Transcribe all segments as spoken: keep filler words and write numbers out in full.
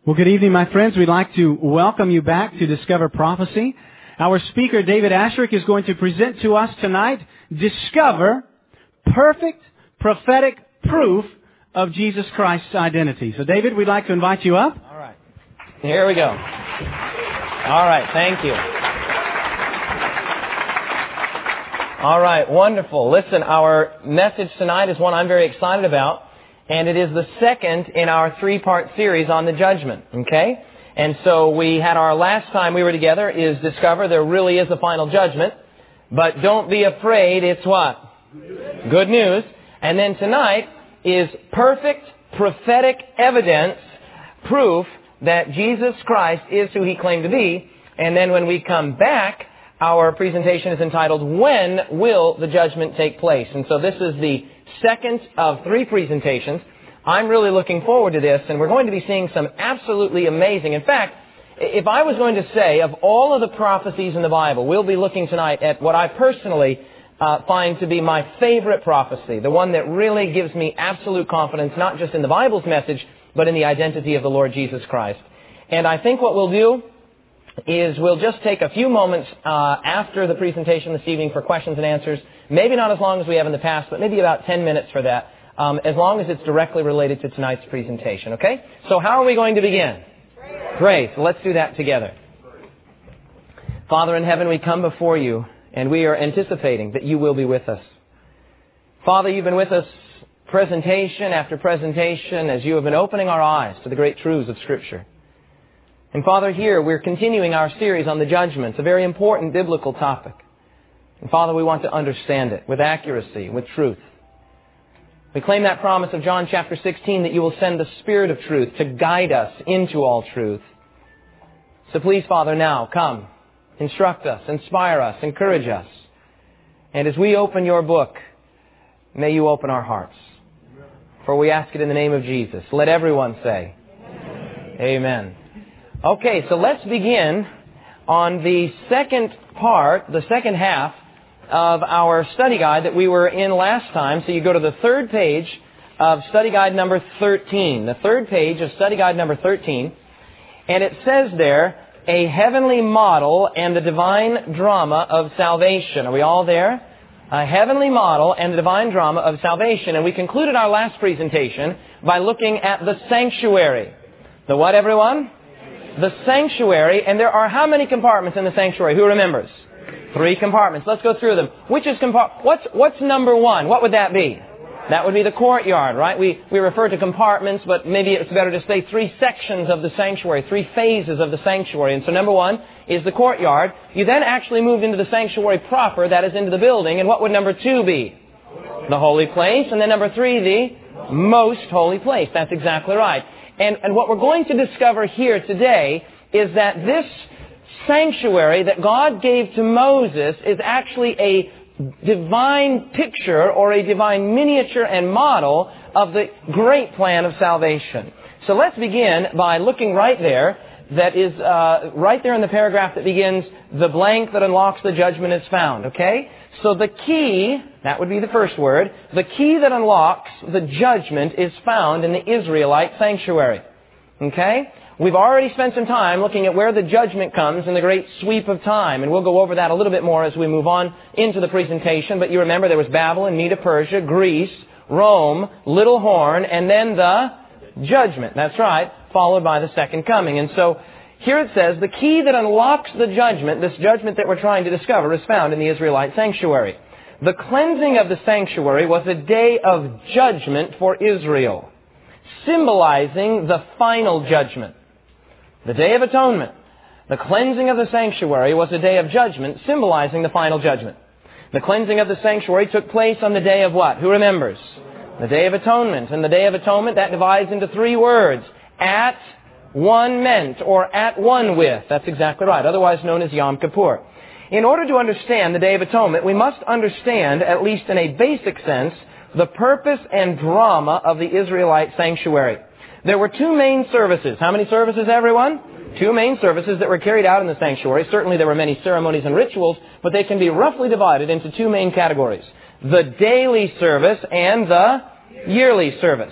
Well, good evening, my friends. We'd like to welcome you back to Discover Prophecy. Our speaker, David Asscherick, is going to present to us tonight, Discover Perfect Prophetic Proof of Jesus Christ's Identity. So, David, we'd like to invite you up. All right. Here we go. All right. Thank you. All right. Wonderful. Listen, our message tonight is one I'm very excited about. And it is the second in our three-part series on the judgment, okay? And so we had our last time we were together is Discover there really is a final judgment. But don't be afraid, it's what? Good news. And then tonight is Perfect Prophetic Evidence, proof that Jesus Christ is who He claimed to be. And then when we come back, our presentation is entitled, When Will the Judgment Take Place? And so this is the second of three presentations. I'm really looking forward to this, and we're going to be seeing some absolutely amazing. In fact, if I was going to say of all of the prophecies in the Bible, we'll be looking tonight at what I personally uh, find to be my favorite prophecy, the one that really gives me absolute confidence, not just in the Bible's message, but in the identity of the Lord Jesus Christ. And I think what we'll do is we'll just take a few moments uh, after the presentation this evening for questions and answers. Maybe not as long as we have in the past, but maybe about ten minutes for that, um, as long as it's directly related to tonight's presentation, okay? So how are we going to begin? Prayer. Pray. So let's do that together. Father in heaven, we come before You, and we are anticipating that You will be with us. Father, You've been with us presentation after presentation as You have been opening our eyes to the great truths of Scripture. And Father, here we're continuing our series on the judgment, a very important biblical topic. And Father, we want to understand it with accuracy, with truth. We claim that promise of John chapter sixteen that You will send the Spirit of truth to guide us into all truth. So please, Father, now come, instruct us, inspire us, encourage us. And as we open Your book, may You open our hearts. For we ask it in the name of Jesus. Let everyone say, Amen. Amen. Okay, so let's begin on the second part, the second half of our study guide that we were in last time. So you go to the third page of study guide number thirteen. The third page of study guide number thirteen. And it says there, a heavenly model and the divine drama of salvation. Are we all there? A heavenly model and the divine drama of salvation. And we concluded our last presentation by looking at the sanctuary. The what, everyone? The sanctuary, and there are how many compartments in the sanctuary? Who remembers? Three compartments. Let's go through them. Which is compart? What's what's number one? What would that be? That would be the courtyard, right? We we refer to compartments, but maybe it's better to say three sections of the sanctuary, three phases of the sanctuary. And so number one is the courtyard. You then actually moved into the sanctuary proper, that is into the building. And what would number two be? The holy place. And then number three, the most holy place. That's exactly right. And, and what we're going to discover here today is that this sanctuary that God gave to Moses is actually a divine picture or a divine miniature and model of the great plan of salvation. So let's begin by looking right there. That is uh, right there in the paragraph that begins, the blank that unlocks the judgment is found, okay? So the key, that would be the first word, the key that unlocks the judgment is found in the Israelite sanctuary, okay? We've already spent some time looking at where the judgment comes in the great sweep of time, and we'll go over that a little bit more as we move on into the presentation. But you remember there was Babylon, Medo-Persia, Greece, Rome, Little Horn, and then the judgment. That's right, followed by the second coming. And so here it says, the key that unlocks the judgment, this judgment that we're trying to discover, is found in the Israelite sanctuary. The cleansing of the sanctuary was a day of judgment for Israel, symbolizing the final judgment. The Day of Atonement, the cleansing of the sanctuary, was a day of judgment, symbolizing the final judgment. The cleansing of the sanctuary took place on the day of what? Who remembers? The Day of Atonement. And the Day of Atonement, that divides into three words. At one meant, or at one with. That's exactly right. Otherwise known as Yom Kippur. In order to understand the Day of Atonement, we must understand, at least in a basic sense, the purpose and drama of the Israelite sanctuary. There were two main services. How many services, everyone? Two main services that were carried out in the sanctuary. Certainly there were many ceremonies and rituals, but they can be roughly divided into two main categories. The daily service and the yearly service.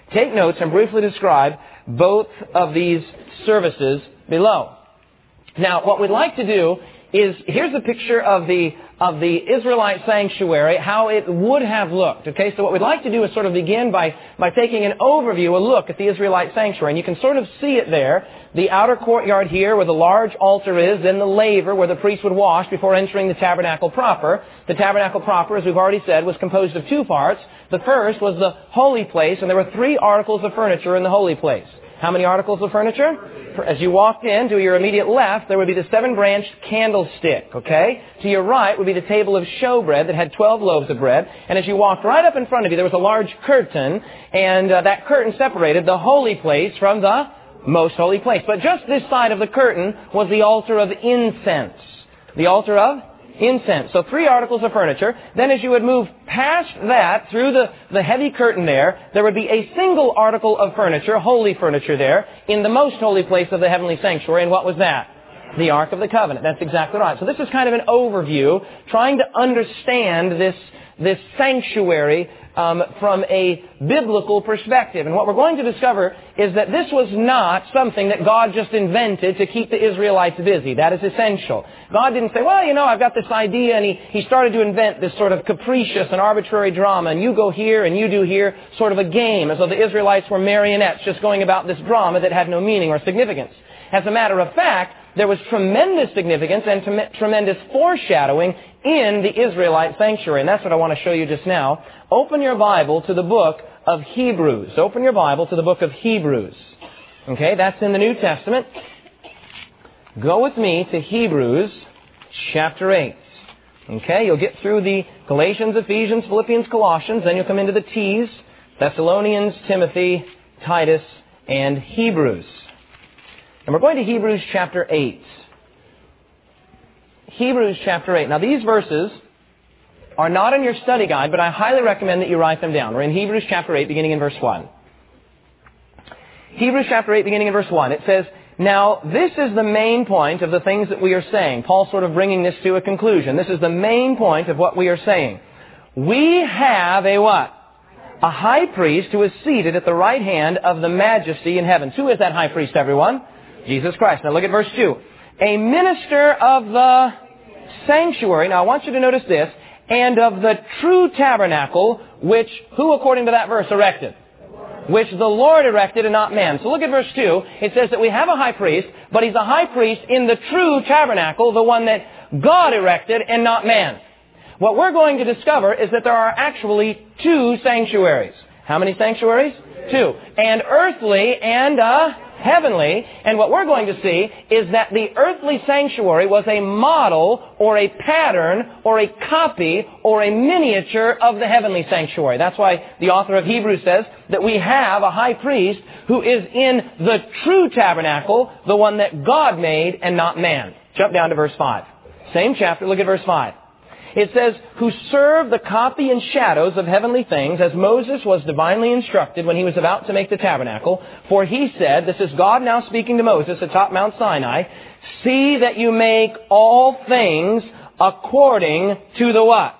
take notes and briefly describe both of these services below. Now, what we'd like to do is, here's a picture of the of the Israelite sanctuary, how it would have looked. Okay, so what we'd like to do is sort of begin by, by taking an overview, a look at the Israelite sanctuary. And you can sort of see it there. The outer courtyard here where the large altar is, then the laver where the priest would wash before entering the tabernacle proper. The tabernacle proper, as we've already said, was composed of two parts. The first was the holy place, and there were three articles of furniture in the holy place. How many articles of furniture? As you walked in, to your immediate left, there would be the seven-branched candlestick, okay? To your right would be the table of showbread that had twelve loaves of bread. And as you walked right up in front of you, there was a large curtain, and uh, that curtain separated the holy place from the most holy place. But just this side of the curtain was the altar of incense. The altar of incense. So three articles of furniture. Then as you would move past that, through the, the heavy curtain there, there would be a single article of furniture, holy furniture there, in the most holy place of the heavenly sanctuary. And what was that? The Ark of the Covenant. That's exactly right. So this is kind of an overview, trying to understand this, this sanctuary um, from a biblical perspective. And what we're going to discover is that this was not something that God just invented to keep the Israelites busy. That is essential. God didn't say, well, you know, I've got this idea, and he, he started to invent this sort of capricious and arbitrary drama, and you go here and you do here, sort of a game, as though the Israelites were marionettes just going about this drama that had no meaning or significance. As a matter of fact, there was tremendous significance and trem- tremendous foreshadowing in the Israelite sanctuary. And that's what I want to show you just now. Open your Bible to the book of Hebrews. Open your Bible to the book of Hebrews. Okay, that's in the New Testament. Go with me to Hebrews chapter eight. Okay, you'll get through the Galatians, Ephesians, Philippians, Colossians. Then you'll come into the T's, Thessalonians, Timothy, Titus, and Hebrews. And we're going to Hebrews chapter eight. Hebrews chapter eight. Now these verses are not in your study guide, but I highly recommend that you write them down. We're in Hebrews chapter eight, beginning in verse one. Hebrews chapter eight, beginning in verse one. It says, now this is the main point of the things that we are saying. Paul's sort of bringing this to a conclusion. This is the main point of what we are saying. We have a what? A high priest who is seated at the right hand of the majesty in heaven. Who is that high priest, everyone? Jesus Christ. Now look at verse two. A minister of the sanctuary. Now I want you to notice this. And of the true tabernacle, which, who according to that verse erected? Which the Lord erected and not man. So look at verse two. It says that we have a high priest, but he's a high priest in the true tabernacle, the one that God erected and not man. What we're going to discover is that there are actually two sanctuaries. How many sanctuaries? Two. And earthly and uh, heavenly. And what we're going to see is that the earthly sanctuary was a model or a pattern or a copy or a miniature of the heavenly sanctuary. That's why the author of Hebrews says that we have a high priest who is in the true tabernacle, the one that God made and not man. Jump down to verse five. Same chapter, look at verse five. It says, who serve the copy and shadows of heavenly things, as Moses was divinely instructed when he was about to make the tabernacle. For he said, this is God now speaking to Moses atop Mount Sinai, see that you make all things according to the what?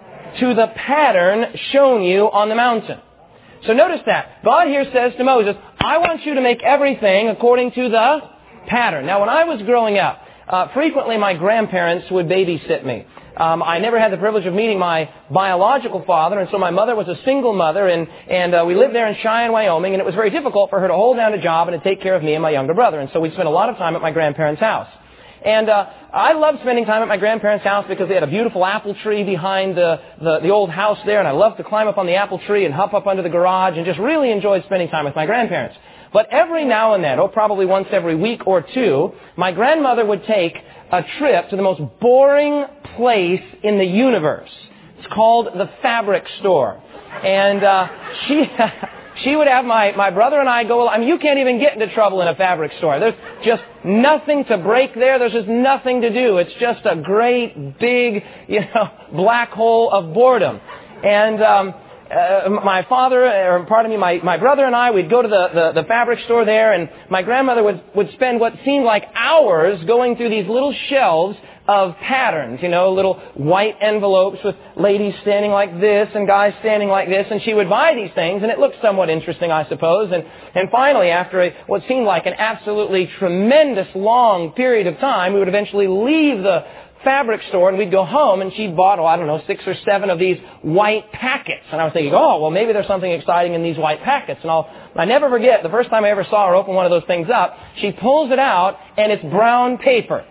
To the pattern shown you on the mountain. So notice that. God here says to Moses, I want you to make everything according to the pattern. Now when I was growing up, uh, frequently my grandparents would babysit me. Um, I never had the privilege of meeting my biological father, and so my mother was a single mother, and, and uh, we lived there in Cheyenne, Wyoming, and it was very difficult for her to hold down a job and to take care of me and my younger brother, and so we spent a lot of time at my grandparents' house. And uh, I loved spending time at my grandparents' house because they had a beautiful apple tree behind the, the, the old house there, and I loved to climb up on the apple tree and hop up under the garage and just really enjoyed spending time with my grandparents. But every now and then, oh, probably once every week or two, my grandmother would take a trip to the most boring place in the universe. It's called the fabric store. And uh, she she would have my, my brother and I go, I mean, you can't even get into trouble in a fabric store. There's just nothing to break there. There's just nothing to do. It's just a great, big, you know, black hole of boredom. And um, uh, my father, or pardon me, my, my brother and I, we'd go to the, the, the fabric store there, and my grandmother would, would spend what seemed like hours going through these little shelves of patterns, you know, little white envelopes with ladies standing like this and guys standing like this, and she would buy these things, and it looked somewhat interesting, I suppose. And, and finally, after a, what seemed like an absolutely tremendous long period of time, we would eventually leave the fabric store and we'd go home, and she'd bought, oh, I don't know, six or seven of these white packets. And I was thinking, oh, well, maybe there's something exciting in these white packets. And I'll, I never forget, the first time I ever saw her open one of those things up, she pulls it out, and it's brown paper.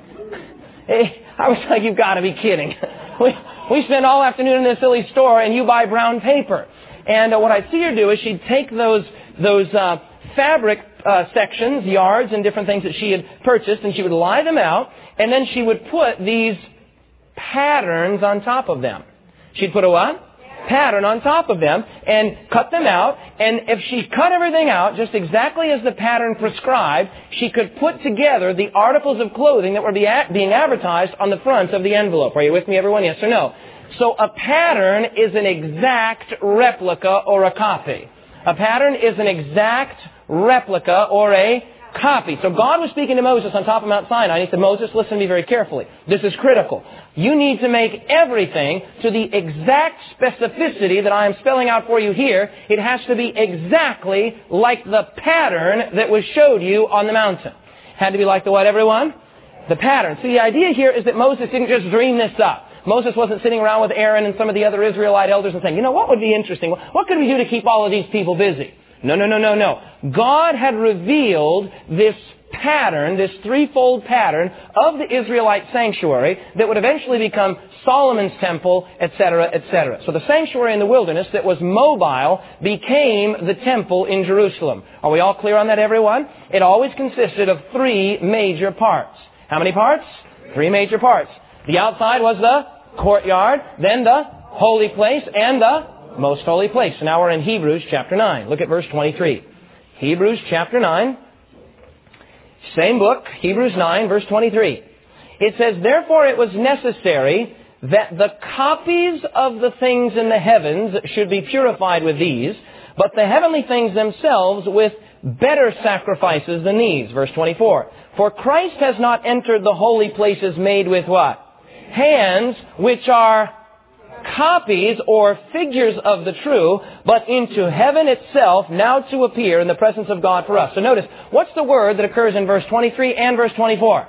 I was like, you've got to be kidding. We, we spend all afternoon in this silly store, and you buy brown paper. And uh, what I'd see her do is she'd take those, those uh, fabric uh, sections, yards, and different things that she had purchased, and she would lie them out, and then she would put these patterns on top of them. She'd put a what? Pattern on top of them and cut them out. And if she cut everything out just exactly as the pattern prescribed, she could put together the articles of clothing that were be a- being advertised on the front of the envelope. Are you with me, everyone? Yes or no? So a pattern is an exact replica or a copy. A pattern is an exact replica or a copy. So God was speaking to Moses on top of Mount Sinai. And he said, Moses, listen to me very carefully. This is critical. You need to make everything to the exact specificity that I am spelling out for you here. It has to be exactly like the pattern that was showed you on the mountain. Had to be like the what, everyone? The pattern. So the idea here is that Moses didn't just dream this up. Moses wasn't sitting around with Aaron and some of the other Israelite elders and saying, you know, what would be interesting? What could we do to keep all of these people busy? No, no, no, no, no. God had revealed this pattern, this threefold pattern of the Israelite sanctuary that would eventually become Solomon's temple, et cetera, et cetera. So the sanctuary in the wilderness that was mobile became the temple in Jerusalem. Are we all clear on that, everyone? It always consisted of three major parts. How many parts? Three major parts. The outside was the courtyard, then the holy place, and the most holy place. So now we're in Hebrews chapter nine. Look at verse twenty-three. Hebrews chapter nine. Same book, Hebrews nine, verse twenty-three. It says, therefore it was necessary that the copies of the things in the heavens should be purified with these, but the heavenly things themselves with better sacrifices than these. Verse twenty-four. For Christ has not entered the holy places made with what? Hands, which are copies or figures of the true, but into heaven itself, now to appear in the presence of God for us. So notice, what's the word that occurs in verse twenty-three and verse twenty-four?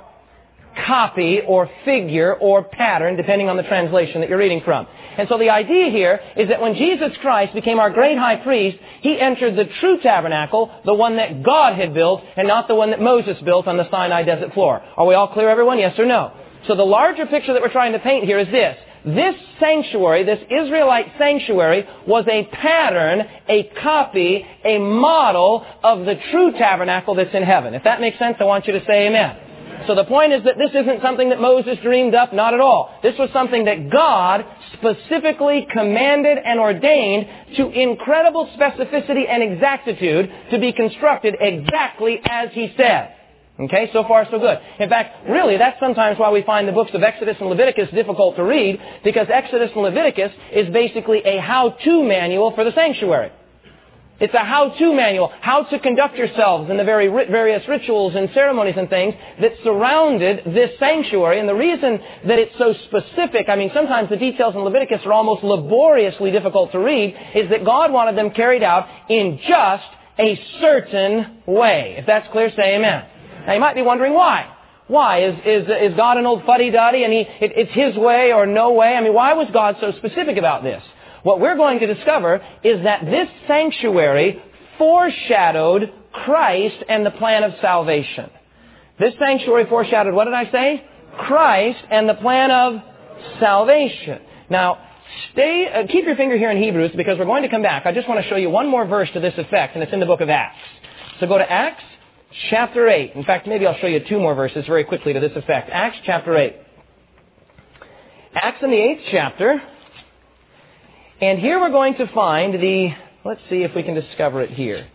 Copy or figure or pattern, depending on the translation that you're reading from. And so the idea here is that when Jesus Christ became our great high priest, He entered the true tabernacle, the one that God had built, and not the one that Moses built on the Sinai desert floor. Are we all clear, everyone? Yes or no? So the larger picture that we're trying to paint here is this. This sanctuary, this Israelite sanctuary, was a pattern, a copy, a model of the true tabernacle that's in heaven. If that makes sense, I want you to say amen. So the point is that this isn't something that Moses dreamed up, not at all. This was something that God specifically commanded and ordained to incredible specificity and exactitude to be constructed exactly as He said. Okay, so far so good. In fact, really, that's sometimes why we find the books of Exodus and Leviticus difficult to read, because Exodus and Leviticus is basically a how-to manual for the sanctuary. It's a how-to manual, how to conduct yourselves in the very ri- various rituals and ceremonies and things that surrounded this sanctuary. And the reason that it's so specific, I mean, sometimes the details in Leviticus are almost laboriously difficult to read, is that God wanted them carried out in just a certain way. If that's clear, say amen. Now, you might be wondering why. Why? Is, is, is God an old fuddy-duddy and he, it, it's His way or no way? I mean, why was God so specific about this? What we're going to discover is that this sanctuary foreshadowed Christ and the plan of salvation. This sanctuary foreshadowed, what did I say? Christ and the plan of salvation. Now, stay, uh, keep your finger here in Hebrews, because we're going to come back. I just want to show you one more verse to this effect, and it's in the book of Acts. So go to Acts chapter eight. In fact, maybe I'll show you two more verses very quickly to this effect. Acts chapter eight. Acts in the eighth chapter. And here we're going to find the, let's see if we can discover it here.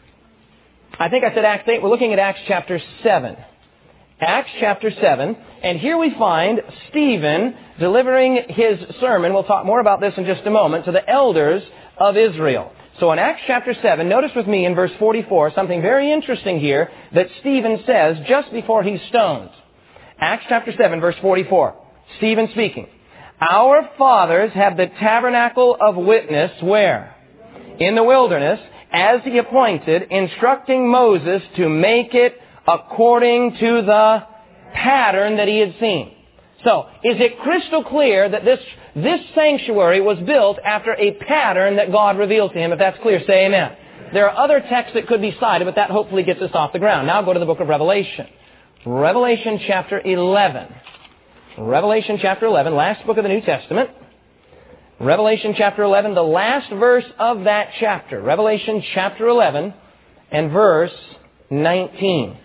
I think I said Acts eight. We're looking at Acts chapter seven. Acts chapter seven. And here we find Stephen delivering his sermon. We'll talk more about this in just a moment, to the elders of Israel. So in Acts chapter seven, notice with me in verse forty-four, something very interesting here that Stephen says just before he's stoned. Acts chapter seven, verse forty-four. Stephen speaking. Our fathers have the tabernacle of witness where? In the wilderness, as he appointed, instructing Moses to make it according to the pattern that he had seen. So, is it crystal clear that this, this sanctuary was built after a pattern that God revealed to him? If that's clear, say amen. There are other texts that could be cited, but that hopefully gets us off the ground. Now go to the book of Revelation. Revelation chapter eleven. Revelation chapter eleven, last book of the New Testament. Revelation chapter eleven, the last verse of that chapter. Revelation chapter eleven and verse nineteen.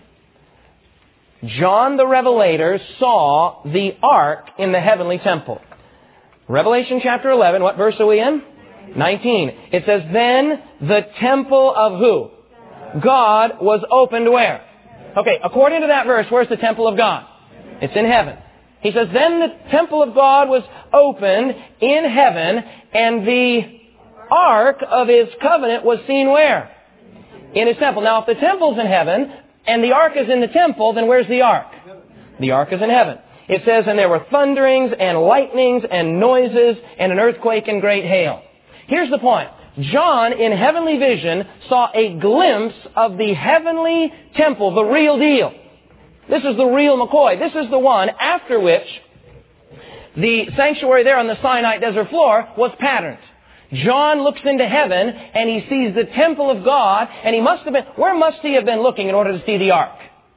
John the Revelator saw the ark in the heavenly temple. Revelation chapter eleven, what verse are we in? nineteen. It says, then the temple of who? God was opened where? Okay, according to that verse, where's the temple of God? It's in heaven. He says, then the temple of God was opened in heaven, and the ark of His covenant was seen where? In His temple. Now, if the temple's in heaven, and the ark is in the temple, then where's the ark? The ark is in heaven. It says, and there were thunderings, and lightnings, and noises, and an earthquake, and great hail. Here's the point. John, in heavenly vision, saw a glimpse of the heavenly temple, the real deal. This is the real McCoy. This is the one after which the sanctuary there on the Sinai desert floor was patterned. John looks into heaven and he sees the temple of God, and he must have been, where must he have been looking in order to see the ark?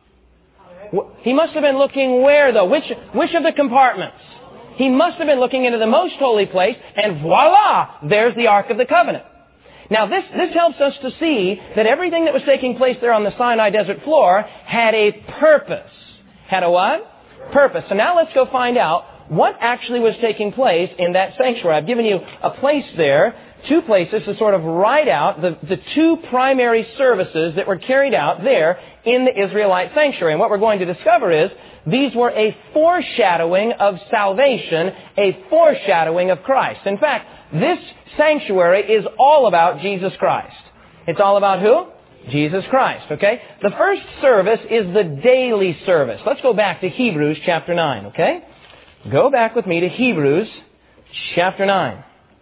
He must have been looking where though? Which, which of the compartments? He must have been looking into the most holy place, and voila, there's the Ark of the Covenant. Now this, this helps us to see that everything that was taking place there on the Sinai desert floor had a purpose. Had a what? Purpose. So now let's go find out what actually was taking place in that sanctuary. I've given you a place there, two places to sort of write out the, the two primary services that were carried out there in the Israelite sanctuary. And what we're going to discover is these were a foreshadowing of salvation, a foreshadowing of Christ. In fact, this sanctuary is all about Jesus Christ. It's all about who? Jesus Christ, okay? The first service is the daily service. Let's go back to Hebrews chapter nine, okay? Go back with me to Hebrews chapter nine.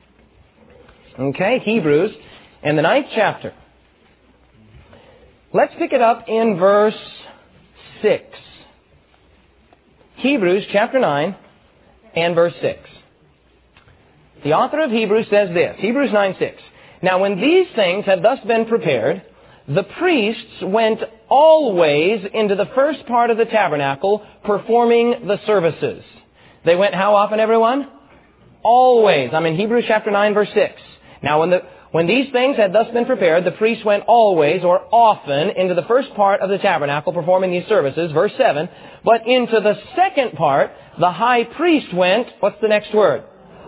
Okay, Hebrews and the ninth chapter. Let's pick it up in verse six. Hebrews chapter nine and verse six. The author of Hebrews says this, Hebrews nine six. Now when these things had thus been prepared, the priests went always into the first part of the tabernacle, performing the services. They went how often, everyone? Always. I'm in Hebrews chapter nine, verse six. Now when the when these things had thus been prepared, the priests went always or often into the first part of the tabernacle, performing these services. Verse seven. But into the second part, the high priest went, what's the next word?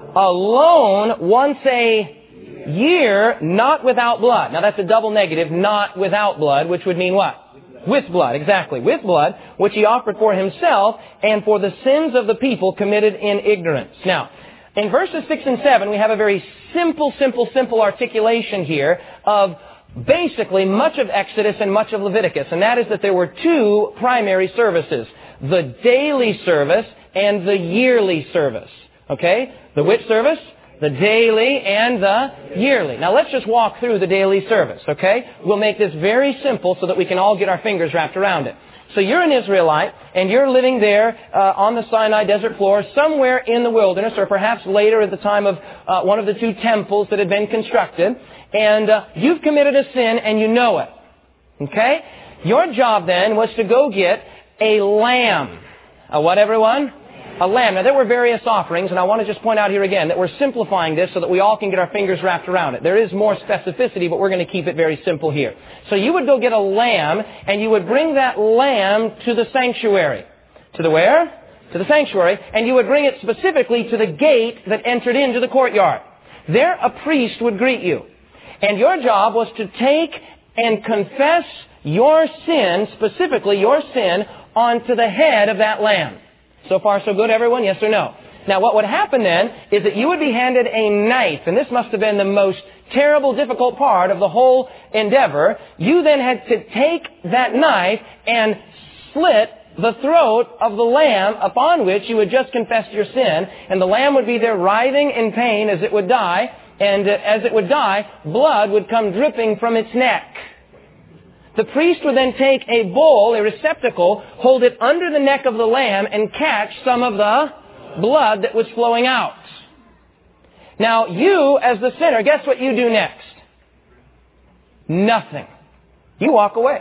Alone once a year, not without blood. Now that's a double negative, not without blood, which would mean what? With blood, exactly. With blood, which he offered for himself and for the sins of the people committed in ignorance. Now, in verses six and seven, we have a very simple, simple, simple articulation here of basically much of Exodus and much of Leviticus. And that is that there were two primary services. The daily service and the yearly service. Okay? The which service? The daily and the yearly. Now let's just walk through the daily service, okay? We'll make this very simple so that we can all get our fingers wrapped around it. So you're an Israelite, and you're living there uh, on the Sinai desert floor, somewhere in the wilderness, or perhaps later at the time of uh, one of the two temples that had been constructed, and uh, you've committed a sin and you know it. Okay? Your job then was to go get a lamb. A what, everyone? A lamb. Now, there were various offerings, and I want to just point out here again that we're simplifying this so that we all can get our fingers wrapped around it. There is more specificity, but we're going to keep it very simple here. So you would go get a lamb, and you would bring that lamb to the sanctuary. To the where? To the sanctuary. And you would bring it specifically to the gate that entered into the courtyard. There a priest would greet you. And your job was to take and confess your sin, specifically your sin, onto the head of that lamb. So far, so good, everyone? Yes or no? Now, what would happen then is that you would be handed a knife, and this must have been the most terrible, difficult part of the whole endeavor. You then had to take that knife and slit the throat of the lamb upon which you had just confessed your sin, and the lamb would be there writhing in pain as it would die, and as it would die, blood would come dripping from its neck. The priest would then take a bowl, a receptacle, hold it under the neck of the lamb, and catch some of the blood that was flowing out. Now, you, as the sinner, guess what you do next? Nothing. You walk away.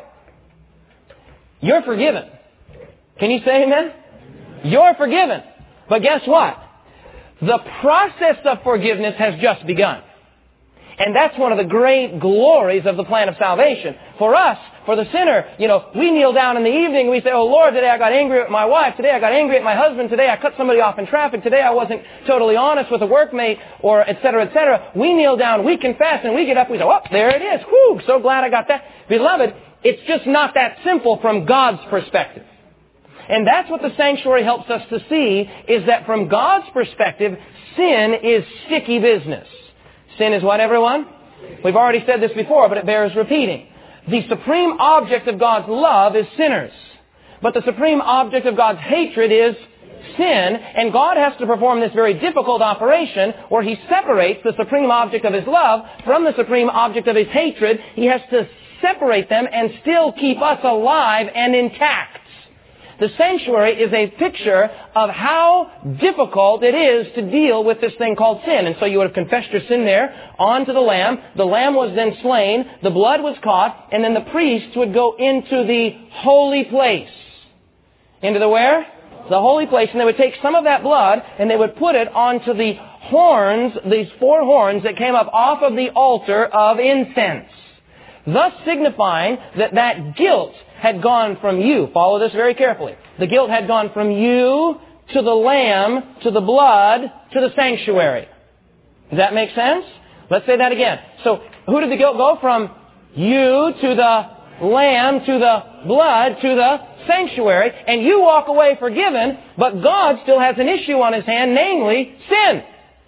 You're forgiven. Can you say amen? You're forgiven. But guess what? The process of forgiveness has just begun. And that's one of the great glories of the plan of salvation. For us, for the sinner, you know, we kneel down in the evening, we say, oh Lord, today I got angry with my wife, today I got angry at my husband, today I cut somebody off in traffic, today I wasn't totally honest with a workmate, or et cetera, et cetera. We kneel down, we confess, and we get up, we say, oh, there it is. Whew, so glad I got that. Beloved, it's just not that simple from God's perspective. And that's what the sanctuary helps us to see, is that from God's perspective, sin is sticky business. Sin is what, everyone? We've already said this before, but it bears repeating. The supreme object of God's love is sinners. But the supreme object of God's hatred is sin. And God has to perform this very difficult operation where He separates the supreme object of His love from the supreme object of His hatred. He has to separate them and still keep us alive and intact. The sanctuary is a picture of how difficult it is to deal with this thing called sin. And so you would have confessed your sin there onto the lamb. The lamb was then slain. The blood was caught. And then the priests would go into the holy place. Into the where? The holy place. And they would take some of that blood and they would put it onto the horns, these four horns that came up off of the altar of incense. Thus signifying that that guilt had gone from you. Follow this very carefully. The guilt had gone from you to the lamb, to the blood, to the sanctuary. Does that make sense? Let's say that again. So, who did the guilt go from? You to the lamb, to the blood, to the sanctuary. And you walk away forgiven, but God still has an issue on His hand, namely sin.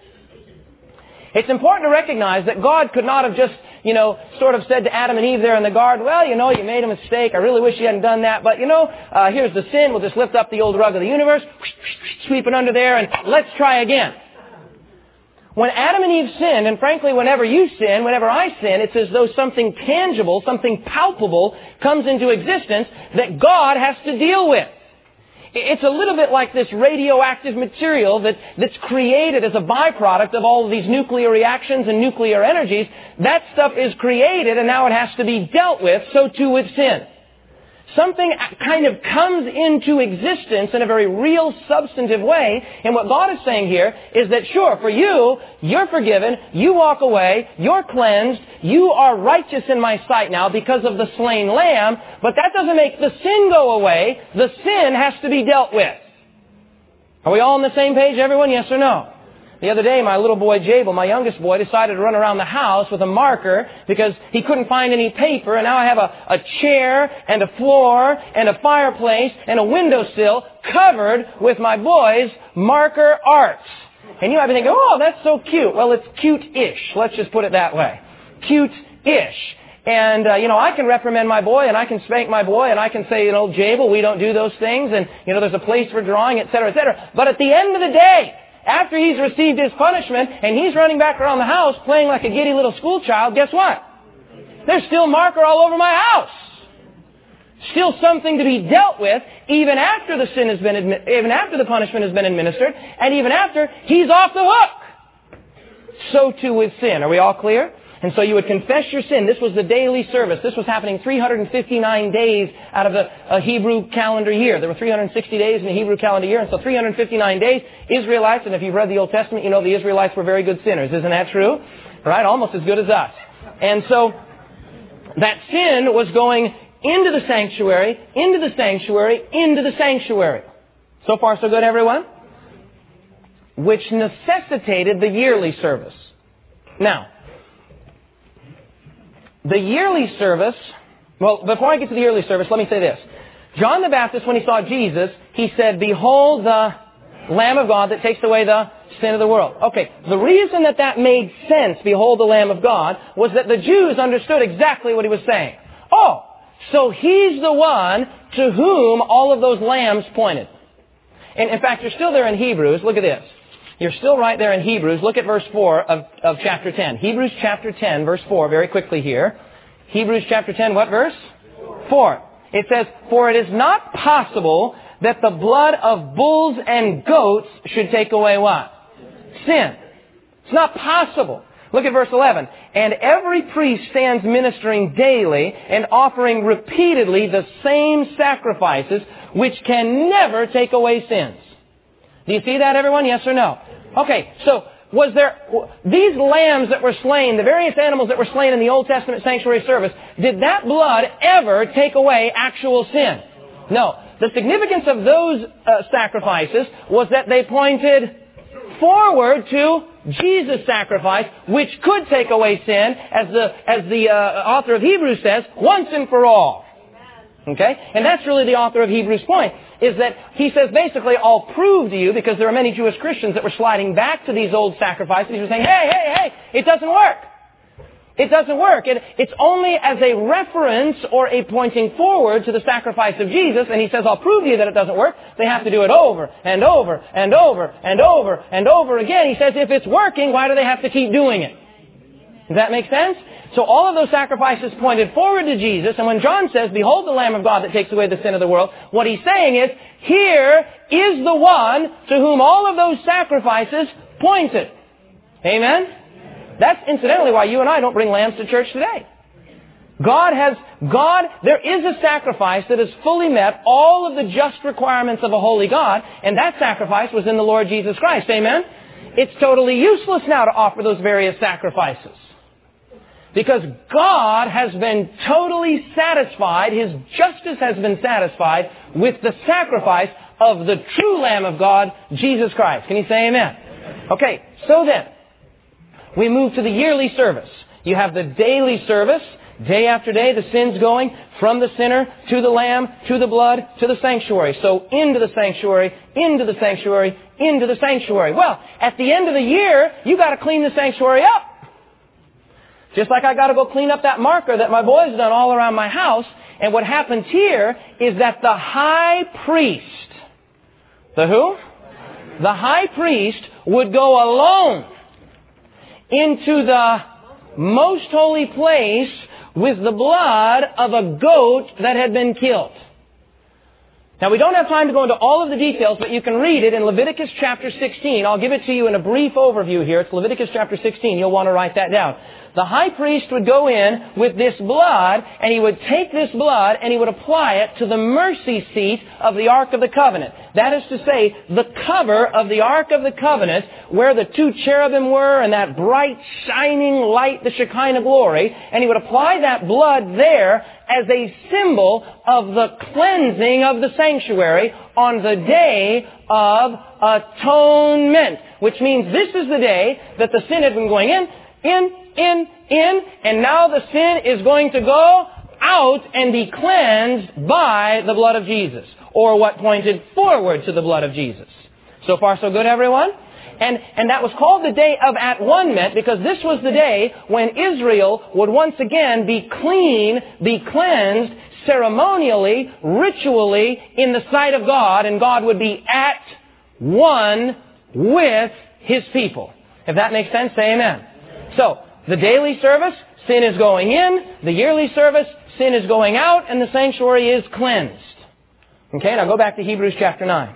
It's important to recognize that God could not have just, you know, sort of said to Adam and Eve there in the garden, well, you know, you made a mistake. I really wish you hadn't done that. But, you know, uh, here's the sin. We'll just lift up the old rug of the universe, sweep it under there, and let's try again. When Adam and Eve sinned, and frankly, whenever you sin, whenever I sin, it's as though something tangible, something palpable comes into existence that God has to deal with. It's a little bit like this radioactive material that, that's created as a byproduct of all of these nuclear reactions and nuclear energies. That stuff is created and now it has to be dealt with, so too with sin. Something kind of comes into existence in a very real, substantive way. And what God is saying here is that, sure, for you, you're forgiven, you walk away, you're cleansed, you are righteous in my sight now because of the slain lamb, but that doesn't make the sin go away. The sin has to be dealt with. Are we all on the same page, everyone? Yes or no? The other day, my little boy, Jabel, my youngest boy, decided to run around the house with a marker because he couldn't find any paper, and now I have a, a chair and a floor and a fireplace and a windowsill covered with my boy's marker arts. And you might be thinking, oh, that's so cute. Well, it's cute-ish. Let's just put it that way. Cute-ish. And, uh, you know, I can reprimand my boy, and I can spank my boy, and I can say, you know, Jabel, we don't do those things, and, you know, there's a place for drawing, et cetera, et cetera. But at the end of the day, after he's received his punishment and he's running back around the house playing like a giddy little school child, guess what? There's still marker all over my house. Still something to be dealt with even after the sin has been, admi- even after the punishment has been administered, and even after he's off the hook. So too with sin. Are we all clear? And so you would confess your sin. This was the daily service. This was happening three hundred fifty-nine days out of the a Hebrew calendar year. There were three hundred sixty days in the Hebrew calendar year, and so three hundred fifty-nine days, Israelites, and if you've read the Old Testament, you know the Israelites were very good sinners. Isn't that true? Right? Almost as good as us. And so that sin was going into the sanctuary, into the sanctuary, into the sanctuary. So far, so good, everyone? Which necessitated the yearly service. Now, the yearly service, well, before I get to the yearly service, let me say this. John the Baptist, when he saw Jesus, he said, behold the Lamb of God that takes away the sin of the world. Okay, the reason that that made sense, behold the Lamb of God, was that the Jews understood exactly what he was saying. Oh, so he's the one to whom all of those lambs pointed. And in fact, you're still there in Hebrews. Look at this. You're still right there in Hebrews. Look at verse four of, of chapter ten. Hebrews chapter ten, verse four, very quickly here. Hebrews chapter ten, what verse? four. It says, "For it is not possible that the blood of bulls and goats should take away what? Sin." It's not possible. Look at verse eleven. "And every priest stands ministering daily and offering repeatedly the same sacrifices, which can never take away sins." Do you see that, everyone? Yes or no? Okay, so was there, these lambs that were slain, the various animals that were slain in the Old Testament sanctuary service, did that blood ever take away actual sin? No. The significance of those uh, sacrifices was that they pointed forward to Jesus' sacrifice, which could take away sin, as the as the uh, author of Hebrews says, once and for all. Okay? And that's really the author of Hebrews' point, is that he says basically, I'll prove to you, because there are many Jewish Christians that were sliding back to these old sacrifices. He was saying, hey, hey, hey, it doesn't work. It doesn't work. It, it's only as a reference or a pointing forward to the sacrifice of Jesus. And he says, I'll prove to you that it doesn't work. They have to do it over and over and over and over and over again. He says, if it's working, why do they have to keep doing it? Does that make sense? So all of those sacrifices pointed forward to Jesus. And when John says, "Behold the Lamb of God that takes away the sin of the world," what he's saying is, here is the one to whom all of those sacrifices pointed. Amen? That's incidentally why you and I don't bring lambs to church today. God has, God, there is a sacrifice that has fully met all of the just requirements of a holy God, and that sacrifice was in the Lord Jesus Christ. Amen? It's totally useless now to offer those various sacrifices. Because God has been totally satisfied, His justice has been satisfied with the sacrifice of the true Lamb of God, Jesus Christ. Can you say amen? Okay, so then, we move to the yearly service. You have the daily service, day after day, the sin's going from the sinner to the lamb, to the blood, to the sanctuary. So into the sanctuary, into the sanctuary, into the sanctuary. Well, at the end of the year, you got to clean the sanctuary up. Just like I got to go clean up that marker that my boys done all around my house. And what happens here is that the high priest, the who? The high priest would go alone into the most holy place with the blood of a goat that had been killed. Now, we don't have time to go into all of the details, but you can read it in Leviticus chapter sixteen. I'll give it to you in a brief overview here. It's Leviticus chapter sixteen. You'll want to write that down. The high priest would go in with this blood, and he would take this blood and he would apply it to the mercy seat of the Ark of the Covenant. That is to say, the cover of the Ark of the Covenant, where the two cherubim were and that bright, shining light, the Shekinah glory, and he would apply that blood there as a symbol of the cleansing of the sanctuary on the day of atonement. Which means this is the day that the sin had been going in, in, in, in, and now the sin is going to go out and be cleansed by the blood of Jesus, or what pointed forward to the blood of Jesus. So far, so good, everyone? And, and that was called the Day of At-One-Ment because this was the day when Israel would once again be clean, be cleansed, ceremonially, ritually, in the sight of God, and God would be at one with His people. If that makes sense, say amen. So, the daily service, sin is going in. The yearly service, sin is going out, and the sanctuary is cleansed. Okay, now go back to Hebrews chapter nine.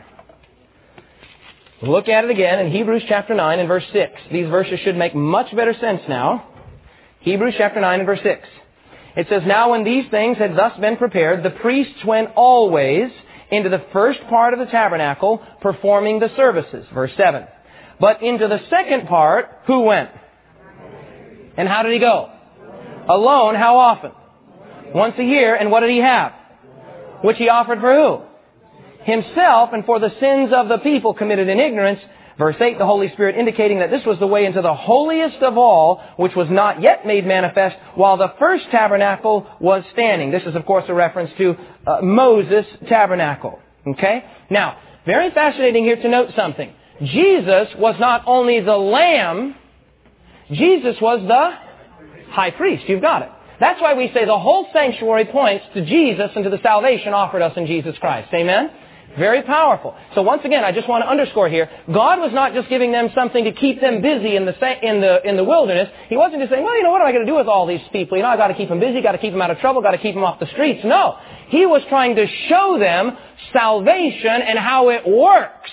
Look at it again in Hebrews chapter nine and verse six. These verses should make much better sense now. Hebrews chapter nine and verse six. It says, "Now when these things had thus been prepared, the priests went always into the first part of the tabernacle, performing the services." Verse seven. "But into the second part, who went? And how did he go? Alone. How often? Once a year. And what did he have? Which he offered for who? Himself, and for the sins of the people committed in ignorance." Verse eight, the Holy Spirit indicating that this was the way into the holiest of all, which was not yet made manifest, while the first tabernacle was standing. This is, of course, a reference to uh, Moses' tabernacle. Okay? Now, very fascinating here to note something. Jesus was not only the Lamb, Jesus was the high priest. You've got it. That's why we say the whole sanctuary points to Jesus and to the salvation offered us in Jesus Christ. Amen? Very powerful. So once again, I just want to underscore here, God was not just giving them something to keep them busy in the in the in the wilderness. He wasn't just saying, well, you know, what am I going to do with all these people? You know, I've got to keep them busy, got to keep them out of trouble, got to keep them off the streets. No. He was trying to show them salvation and how it works.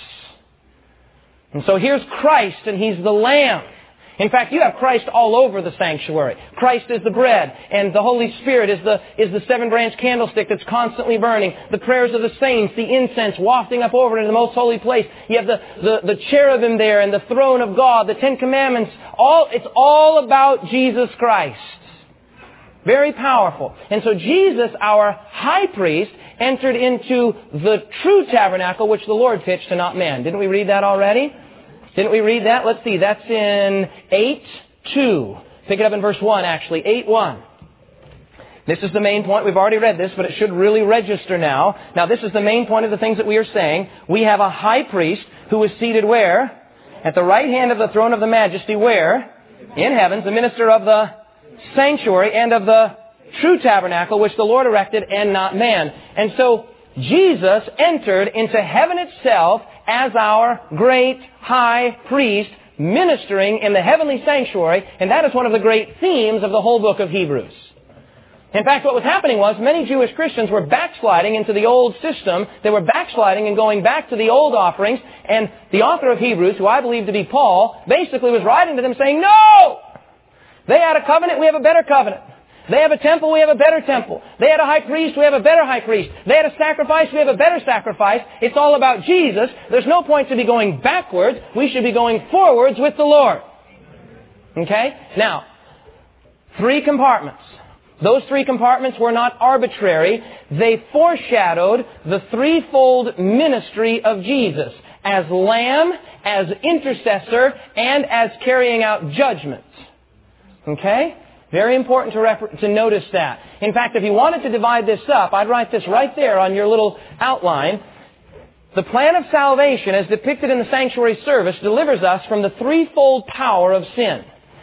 And so here's Christ, and He's the Lamb. In fact, you have Christ all over the sanctuary. Christ is the bread, and the Holy Spirit is the is the seven-branch candlestick that's constantly burning. The prayers of the saints, the incense wafting up over into the most holy place. You have the, the, the cherubim there, and the throne of God, the Ten Commandments. All It's all about Jesus Christ. Very powerful. And so Jesus, our high priest, entered into the true tabernacle which the Lord pitched and not man. Didn't we read that already? Didn't we read that? Let's see. That's in eight two. Pick it up in verse one, actually. eight one. This is the main point. We've already read this, but it should really register now. Now, this is the main point of the things that we are saying. We have a high priest who is seated where? At the right hand of the throne of the majesty. Where? In heavens, the minister of the sanctuary and of the true tabernacle which the Lord erected and not man. And so, Jesus entered into heaven itself as our great high priest, ministering in the heavenly sanctuary, and that is one of the great themes of the whole book of Hebrews. In fact, what was happening was many Jewish Christians were backsliding into the old system. They were backsliding and going back to the old offerings, and the author of Hebrews, who I believe to be Paul, basically was writing to them saying, no! They had a covenant, we have a better covenant. They have a temple, we have a better temple. They had a high priest, we have a better high priest. They had a sacrifice, we have a better sacrifice. It's all about Jesus. There's no point to be going backwards. We should be going forwards with the Lord. Okay? Now, three compartments. Those three compartments were not arbitrary. They foreshadowed the threefold ministry of Jesus as Lamb, as intercessor, and as carrying out judgment. Okay? Very important to, rep- to notice that. In fact, if you wanted to divide this up, I'd write this right there on your little outline. The plan of salvation, as depicted in the sanctuary service, delivers us from the threefold power of sin.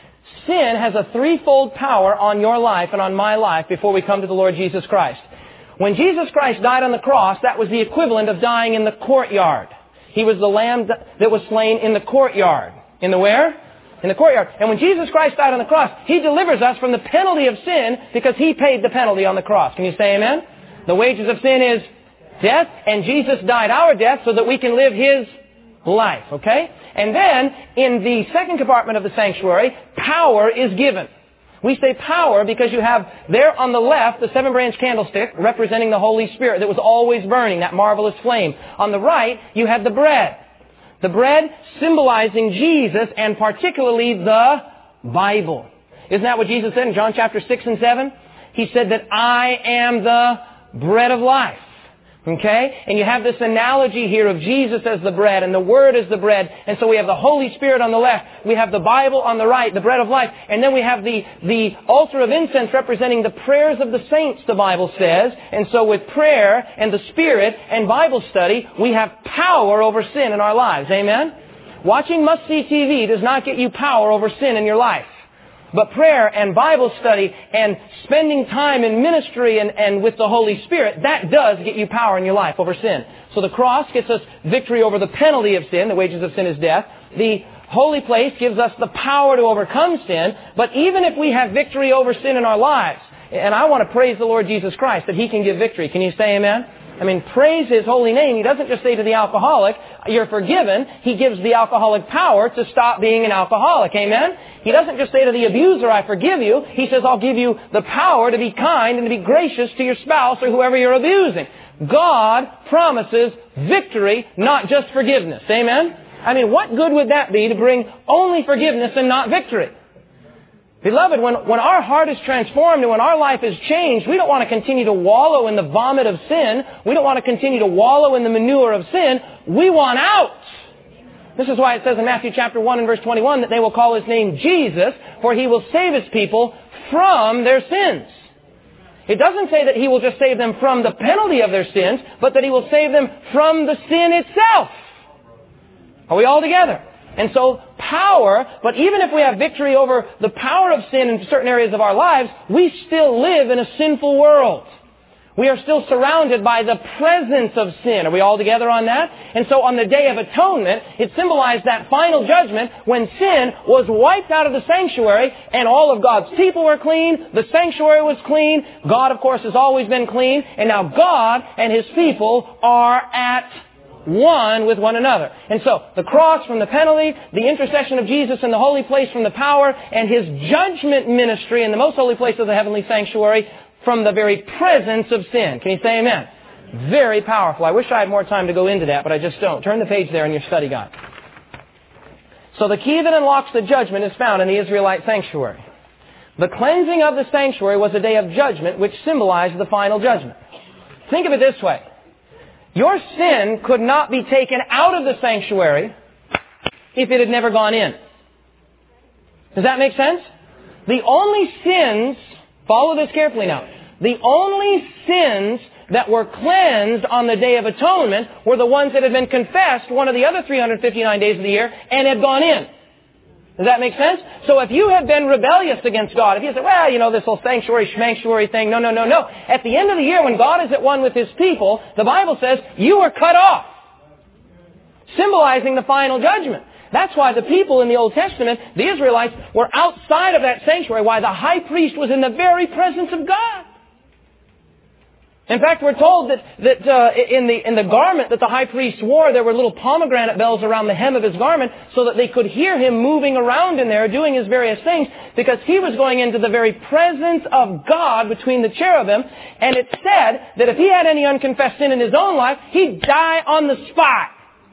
Sin has a threefold power on your life and on my life before we come to the Lord Jesus Christ. When Jesus Christ died on the cross, that was the equivalent of dying in the courtyard. He was the lamb that was slain in the courtyard. In the where? In the courtyard. And when Jesus Christ died on the cross, He delivers us from the penalty of sin because He paid the penalty on the cross. Can you say amen? The wages of sin is death, and Jesus died our death so that we can live His life. Okay? And then, in the second compartment of the sanctuary, power is given. We say power because you have there on the left the seven-branch candlestick representing the Holy Spirit that was always burning, that marvelous flame. On the right, you have the bread. The bread symbolizing Jesus and particularly the Bible. Isn't that what Jesus said in John chapter six and seven? He said that I am the bread of life. Okay? And you have this analogy here of Jesus as the bread and the Word as the bread. And so we have the Holy Spirit on the left. We have the Bible on the right, the bread of life. And then we have the, the altar of incense representing the prayers of the saints, the Bible says. And so with prayer and the Spirit and Bible study, we have power over sin in our lives. Amen? Watching must-see T V does not get you power over sin in your life. But prayer and Bible study and spending time in ministry and, and with the Holy Spirit, that does get you power in your life over sin. So the cross gets us victory over the penalty of sin. The wages of sin is death. The holy place gives us the power to overcome sin. But even if we have victory over sin in our lives, and I want to praise the Lord Jesus Christ that He can give victory. Can you say amen? I mean, praise His holy name. He doesn't just say to the alcoholic, you're forgiven. He gives the alcoholic power to stop being an alcoholic. Amen? He doesn't just say to the abuser, I forgive you. He says, I'll give you the power to be kind and to be gracious to your spouse or whoever you're abusing. God promises victory, not just forgiveness. Amen? I mean, what good would that be to bring only forgiveness and not victory? Beloved, when, when our heart is transformed and when our life is changed, we don't want to continue to wallow in the vomit of sin. We don't want to continue to wallow in the manure of sin. We want out. This is why it says in Matthew chapter one and verse twenty-one that they will call His name Jesus, for He will save His people from their sins. It doesn't say that He will just save them from the penalty of their sins, but that He will save them from the sin itself. Are we all together? And so power, but even if we have victory over the power of sin in certain areas of our lives, we still live in a sinful world. We are still surrounded by the presence of sin. Are we all together on that? And so on the Day of Atonement, it symbolized that final judgment when sin was wiped out of the sanctuary and all of God's people were clean, the sanctuary was clean, God of course has always been clean, and now God and His people are at one with one another. And so, the cross from the penalty, the intercession of Jesus in the holy place from the power, and His judgment ministry in the most holy place of the heavenly sanctuary from the very presence of sin. Can you say amen? Very powerful. I wish I had more time to go into that, but I just don't. Turn the page there in your study guide. So the key that unlocks the judgment is found in the Israelite sanctuary. The cleansing of the sanctuary was a day of judgment which symbolized the final judgment. Think of it this way. Your sin could not be taken out of the sanctuary if it had never gone in. Does that make sense? The only sins, follow this carefully now, the only sins that were cleansed on the Day of Atonement were the ones that had been confessed one of the other three hundred fifty-nine days of the year and had gone in. Does that make sense? So if you had been rebellious against God, if you said, well, you know, this whole sanctuary, schmanctuary thing, no, no, no, no. At the end of the year when God is at one with His people, the Bible says you were cut off, symbolizing the final judgment. That's why the people in the Old Testament, the Israelites, were outside of that sanctuary, why the high priest was in the very presence of God. In fact, we're told that, that uh, in, the, in the garment that the high priest wore, there were little pomegranate bells around the hem of his garment so that they could hear him moving around in there doing his various things, because he was going into the very presence of God between the cherubim, and it said that if he had any unconfessed sin in his own life, he'd die on the spot.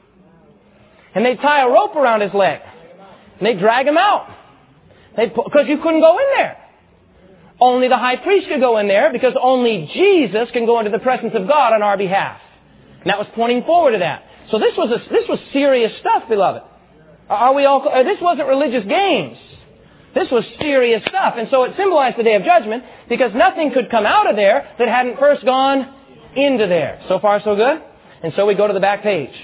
And they'd tie a rope around his leg. And they'd drag him out. Because you couldn't go in there. Only the high priest could go in there because only Jesus can go into the presence of God on our behalf. And that was pointing forward to that. So this was a, this was serious stuff, beloved. Are we all? This wasn't religious games. This was serious stuff. And so it symbolized the Day of Judgment because nothing could come out of there that hadn't first gone into there. So far, so good? And so we go to the back page.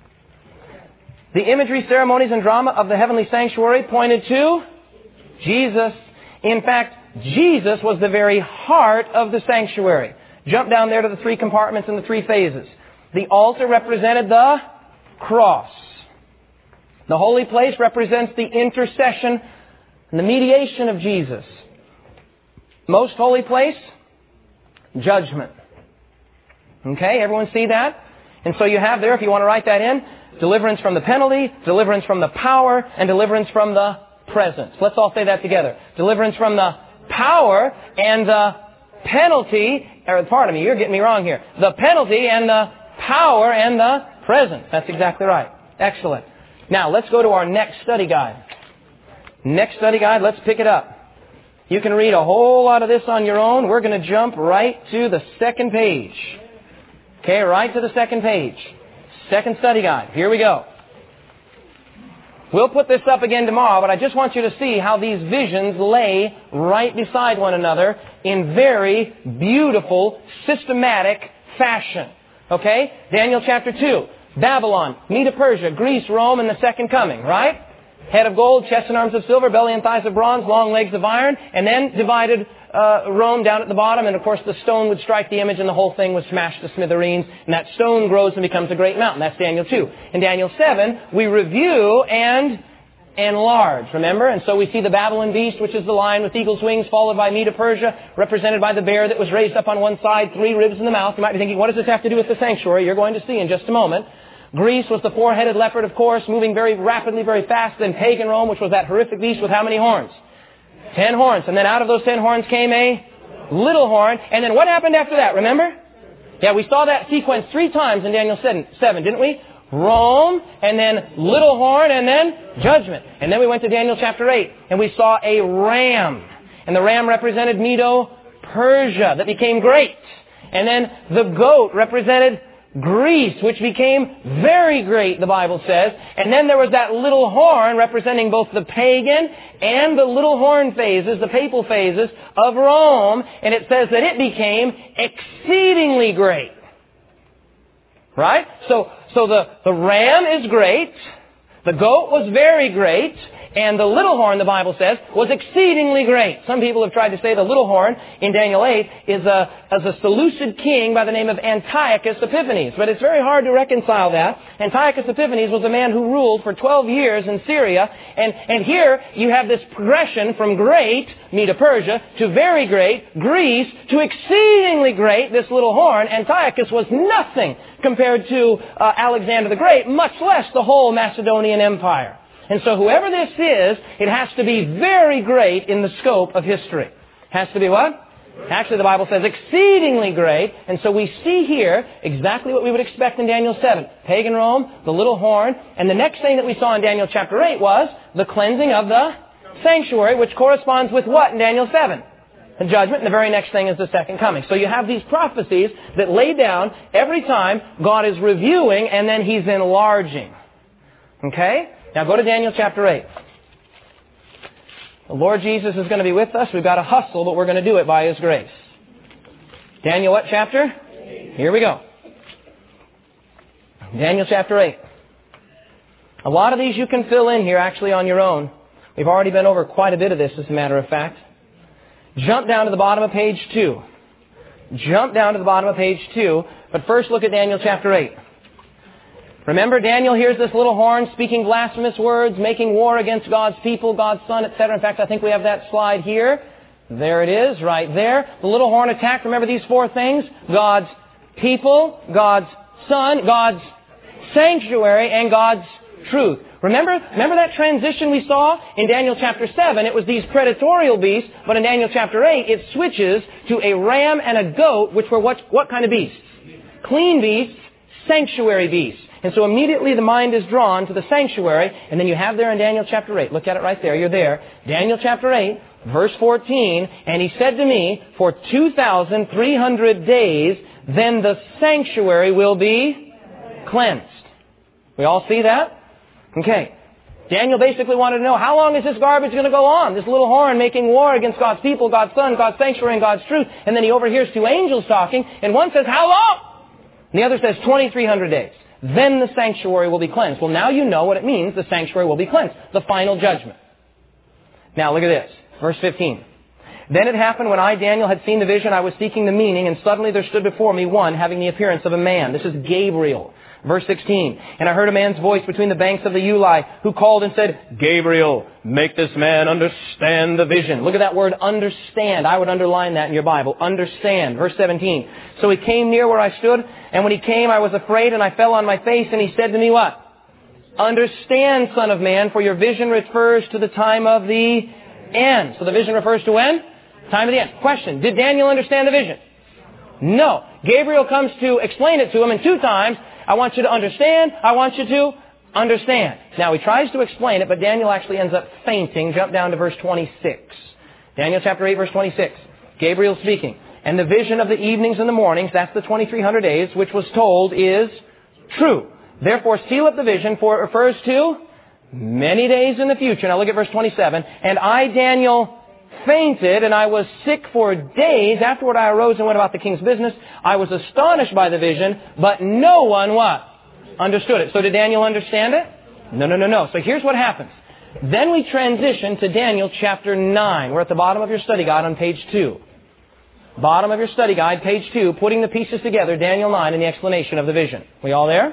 The imagery, ceremonies, and drama of the heavenly sanctuary pointed to Jesus. In fact, Jesus was the very heart of the sanctuary. Jump down there to the three compartments and the three phases. The altar represented the cross. The holy place represents the intercession and the mediation of Jesus. Most holy place, judgment. Okay, everyone see that? And so you have there, if you want to write that in, deliverance from the penalty, deliverance from the power, and deliverance from the presence. Let's all say that together. Deliverance from the power and the penalty, or pardon me, you're getting me wrong here. The penalty and the power and the presence. That's exactly right. Excellent. Now, let's go to our next study guide. Next study guide, let's pick it up. You can read a whole lot of this on your own. We're going to jump right to the second page. Okay, right to the second page. Second study guide. Here we go. We'll put this up again tomorrow, but I just want you to see how these visions lay right beside one another in very beautiful, systematic fashion. Okay? Daniel chapter two. Babylon, Medo-Persia, Greece, Rome, and the second coming, right? Head of gold, chest and arms of silver, belly and thighs of bronze, long legs of iron, and then divided uh, Rome down at the bottom, and of course the stone would strike the image and the whole thing was smashed to smithereens, and that stone grows and becomes a great mountain. That's Daniel two. In Daniel seven, we review and enlarge, remember? And so we see the Babylon beast, which is the lion with eagle's wings, followed by Medo-Persia, represented by the bear that was raised up on one side, three ribs in the mouth. You might be thinking, what does this have to do with the sanctuary? You're going to see in just a moment. Greece was the four-headed leopard, of course, moving very rapidly, very fast. Then pagan Rome, which was that horrific beast with how many horns? Ten horns. And then out of those ten horns came a little horn. And then what happened after that, remember? Yeah, we saw that sequence three times in Daniel seven, didn't we? Rome, and then little horn, and then judgment. And then we went to Daniel chapter eight, and we saw a ram. And the ram represented Medo-Persia that became great. And then the goat represented Greece, which became very great, the Bible says. And then there was that little horn representing both the pagan and the little horn phases, the papal phases of Rome. And it says that it became exceedingly great. Right? So, so the, the ram is great. The goat was very great, and the little horn, the Bible says, was exceedingly great. Some people have tried to say the little horn in Daniel eight is a, is a Seleucid king by the name of Antiochus Epiphanes. But it's very hard to reconcile that. Antiochus Epiphanes was a man who ruled for twelve years in Syria. And, and here you have this progression from great, Medo-Persia, to very great, Greece, to exceedingly great, this little horn. Antiochus was nothing compared to uh, Alexander the Great, much less the whole Macedonian Empire. And so whoever this is, it has to be very great in the scope of history. Has to be what? Actually, the Bible says exceedingly great. And so we see here exactly what we would expect in Daniel seven. Pagan Rome, the little horn. And the next thing that we saw in Daniel chapter eight was the cleansing of the sanctuary, which corresponds with what in Daniel seven? The judgment. And the very next thing is the second coming. So you have these prophecies that lay down every time God is reviewing and then He's enlarging. Okay? Now go to Daniel chapter eight. The Lord Jesus is going to be with us. We've got to hustle, but we're going to do it by His grace. Daniel what chapter? Here we go. Daniel chapter eight. A lot of these you can fill in here actually on your own. We've already been over quite a bit of this, as a matter of fact. Jump down to the bottom of page two. Jump down to the bottom of page two. But first look at Daniel chapter eight. Remember, Daniel hears this little horn speaking blasphemous words, making war against God's people, God's Son, et cetera. In fact, I think we have that slide here. There it is, right there. The little horn attacked, remember these four things? God's people, God's Son, God's sanctuary, and God's truth. Remember, remember that transition we saw in Daniel chapter seven? It was these predatorial beasts, but in Daniel chapter eight, it switches to a ram and a goat, which were what, what kind of beasts? Clean beasts, sanctuary beasts. And so immediately the mind is drawn to the sanctuary, and then you have there in Daniel chapter eight, look at it right there, you're there, Daniel chapter eight, verse fourteen, and He said to me, for two thousand three hundred days, then the sanctuary will be cleansed. We all see that? Okay. Daniel basically wanted to know, how long is this garbage going to go on? This little horn making war against God's people, God's Son, God's sanctuary, and God's truth. And then he overhears two angels talking, and one says, how long? And the other says, twenty-three hundred days. Then the sanctuary will be cleansed. Well, now you know what it means, the sanctuary will be cleansed. The final judgment. Now look at this. Verse fifteen. Then it happened when I, Daniel, had seen the vision, I was seeking the meaning, and suddenly there stood before me one having the appearance of a man. This is Gabriel. Verse sixteen. And I heard a man's voice between the banks of the Ulai, who called and said, Gabriel, make this man understand the vision. Look at that word, understand. I would underline that in your Bible. Understand. Verse seventeen. So he came near where I stood, and when he came, I was afraid, and I fell on my face, and he said to me, what? Understand, Son of Man, for your vision refers to the time of the end. So the vision refers to when? Time of the end. Question, did Daniel understand the vision? No. Gabriel comes to explain it to him, and two times, I want you to understand, I want you to understand. Now, he tries to explain it, but Daniel actually ends up fainting. Jump down to verse twenty-six. Daniel chapter eight, verse twenty-six. Gabriel speaking. And the vision of the evenings and the mornings, that's the twenty-three hundred days, which was told is true. Therefore, seal up the vision, for it refers to many days in the future. Now look at verse twenty-seven. And I, Daniel, fainted, and I was sick for days. Afterward I arose and went about the king's business. I was astonished by the vision, but no one, what? Understood it. So did Daniel understand it? No, no, no, no. So here's what happens. Then we transition to Daniel chapter nine. We're at the bottom of your study guide on page two. Bottom of your study guide, page two, putting the pieces together, Daniel nine and the explanation of the vision. We all there?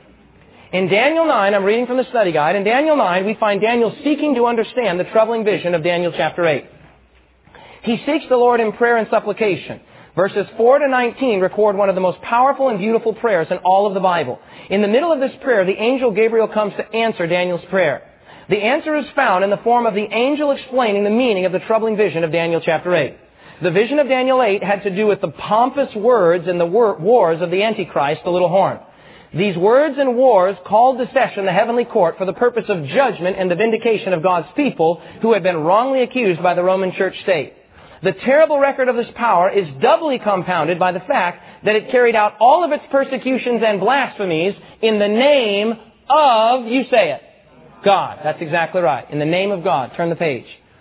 In Daniel nine, I'm reading from the study guide. In Daniel nine, we find Daniel seeking to understand the troubling vision of Daniel chapter eight. He seeks the Lord in prayer and supplication. Verses four to nineteen record one of the most powerful and beautiful prayers in all of the Bible. In the middle of this prayer, the angel Gabriel comes to answer Daniel's prayer. The answer is found in the form of the angel explaining the meaning of the troubling vision of Daniel chapter eight. The vision of Daniel eight had to do with the pompous words and the wars of the Antichrist, the little horn. These words and wars called to session the heavenly court for the purpose of judgment and the vindication of God's people who had been wrongly accused by the Roman church state. The terrible record of this power is doubly compounded by the fact that it carried out all of its persecutions and blasphemies in the name of, you say it, God. That's exactly right. In the name of God. Turn the page.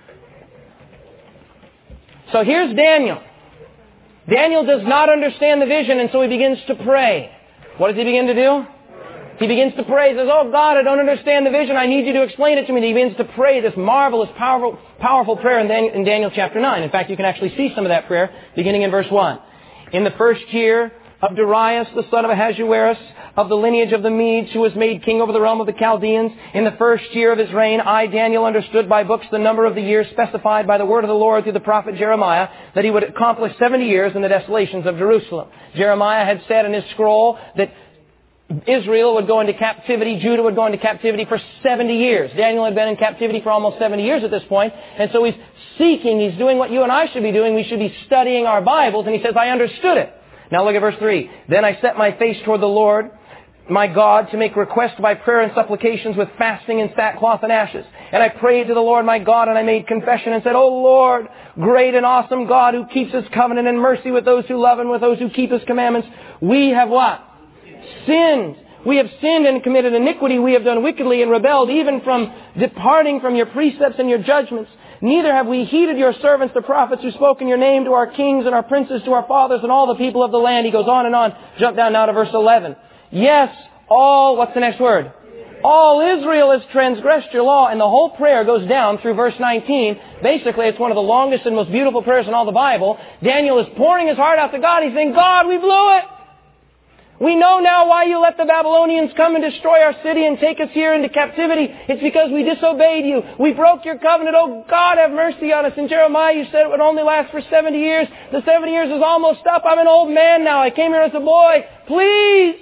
So here's Daniel. Daniel does not understand the vision, and so he begins to pray. What does he begin to do? He begins to pray. He says, oh God, I don't understand the vision. I need you to explain it to me. And he begins to pray this marvelous, powerful, powerful prayer in Daniel, in Daniel chapter nine. In fact, you can actually see some of that prayer beginning in verse one. In the first year of Darius, the son of Ahasuerus, of the lineage of the Medes, who was made king over the realm of the Chaldeans, in the first year of his reign, I, Daniel, understood by books the number of the years specified by the word of the Lord through the prophet Jeremiah, that he would accomplish seventy years in the desolations of Jerusalem. Jeremiah had said in his scroll that Israel would go into captivity, Judah would go into captivity for seventy years. Daniel had been in captivity for almost seventy years at this point, and so he's seeking, he's doing what you and I should be doing. We should be studying our Bibles, and he says, I understood it. Now look at verse three. Then I set my face toward the Lord, my God, to make request by prayer and supplications with fasting and sackcloth and ashes. And I prayed to the Lord my God, and I made confession and said, O Lord, great and awesome God, who keeps His covenant and mercy with those who love Him, with those who keep His commandments, we have what? Sinned. We have sinned and committed iniquity. We have done wickedly and rebelled, even from departing from your precepts and your judgments. Neither have we heeded your servants, the prophets, who spoke in your name to our kings and our princes, to our fathers and all the people of the land. He goes on and on. Jump down now to verse eleven. Yes, all, what's the next word? All Israel has transgressed your law. And the whole prayer goes down through verse nineteen. Basically, it's one of the longest and most beautiful prayers in all the Bible. Daniel is pouring his heart out to God. He's saying, God, we blew it. We know now why you let the Babylonians come and destroy our city and take us here into captivity. It's because we disobeyed you. We broke your covenant. Oh, God, have mercy on us. In Jeremiah, you said it would only last for seventy years. The seventy years is almost up. I'm an old man now. I came here as a boy. Please.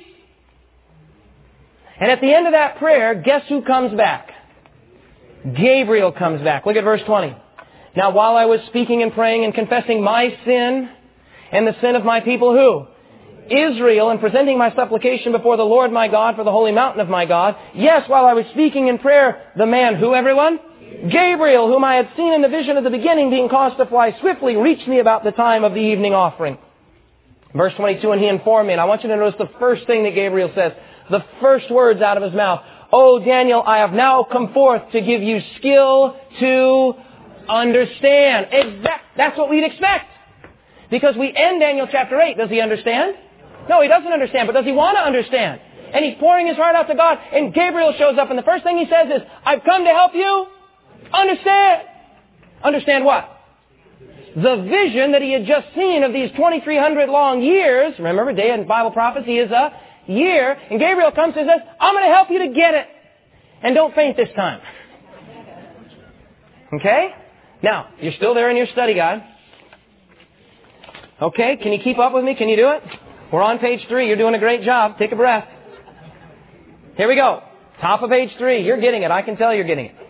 And at the end of that prayer, guess who comes back? Gabriel comes back. Look at verse twenty. Now, while I was speaking and praying and confessing my sin and the sin of my people, who? Israel, and presenting my supplication before the Lord my God for the holy mountain of my God. Yes, while I was speaking in prayer, the man, who everyone? Gabriel, whom I had seen in the vision at the beginning, being caused to fly swiftly, reached me about the time of the evening offering. Verse twenty-two, and he informed me, and I want you to notice the first thing that Gabriel says, the first words out of his mouth. Oh, Daniel, I have now come forth to give you skill to understand. Exact, that's what we'd expect. Because we end Daniel chapter eight. Does he understand? No, he doesn't understand, but does he want to understand? And he's pouring his heart out to God, and Gabriel shows up, and the first thing he says is, I've come to help you understand. Understand what? The vision that he had just seen of these twenty-three hundred long years. Remember, day in Bible prophecy is a year. And Gabriel comes and says, I'm going to help you to get it. And don't faint this time. Okay? Now, you're still there in your study guide. Okay, can you keep up with me? Can you do it? We're on page three. You're doing a great job. Take a breath. Here we go. Top of page three. You're getting it. I can tell you're getting it.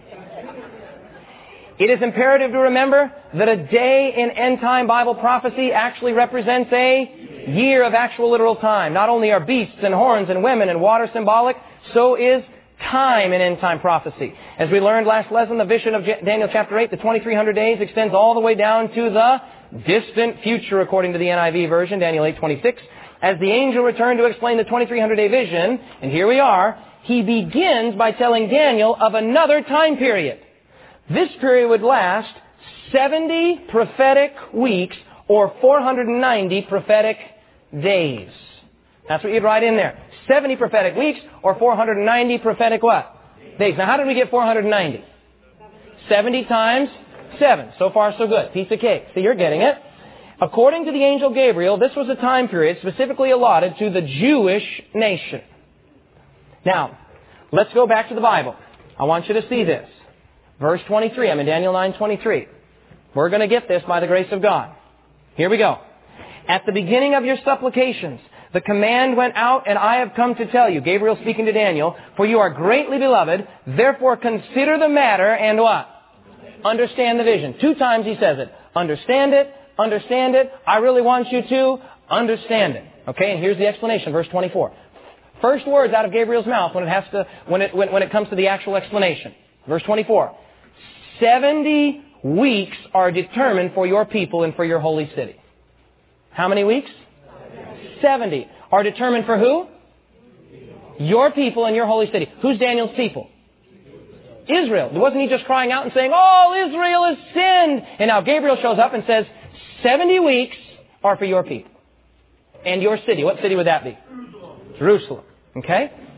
It is imperative to remember that a day in end-time Bible prophecy actually represents a year of actual literal time. Not only are beasts and horns and women and water symbolic, so is time in end-time prophecy. As we learned last lesson, the vision of Daniel chapter eight, the twenty-three hundred days extends all the way down to the distant future, according to the N I V version, Daniel eight twenty-six. As the angel returned to explain the twenty-three hundred day vision, and here we are, he begins by telling Daniel of another time period. This period would last seventy prophetic weeks or four hundred ninety prophetic days. That's what you'd write in there. seventy prophetic weeks or four hundred ninety prophetic what? Days. Now how did we get four hundred ninety? seventy times seven. So far so good. Piece of cake. So you're getting it. According to the angel Gabriel, this was a time period specifically allotted to the Jewish nation. Now, let's go back to the Bible. I want you to see this. Verse twenty-three. I'm in Daniel nine twenty-three. We're going to get this by the grace of God. Here we go. At the beginning of your supplications, the command went out, and I have come to tell you, Gabriel speaking to Daniel, for you are greatly beloved, therefore consider the matter and what? Understand the vision. Two times he says it. Understand it. Understand it. I really want you to understand it. Okay, and here's the explanation, verse twenty-four. First words out of Gabriel's mouth when it has to, when it, when, when it comes to the actual explanation. Verse twenty-four. seventy weeks are determined for your people and for your holy city. How many weeks? seventy. Are determined for who? Your people and your holy city. Who's Daniel's people? Israel. Wasn't he just crying out and saying, oh, Israel has sinned? And now Gabriel shows up and says, seventy weeks are for your people. And your city. What city would that be? Jerusalem. Jerusalem. Okay?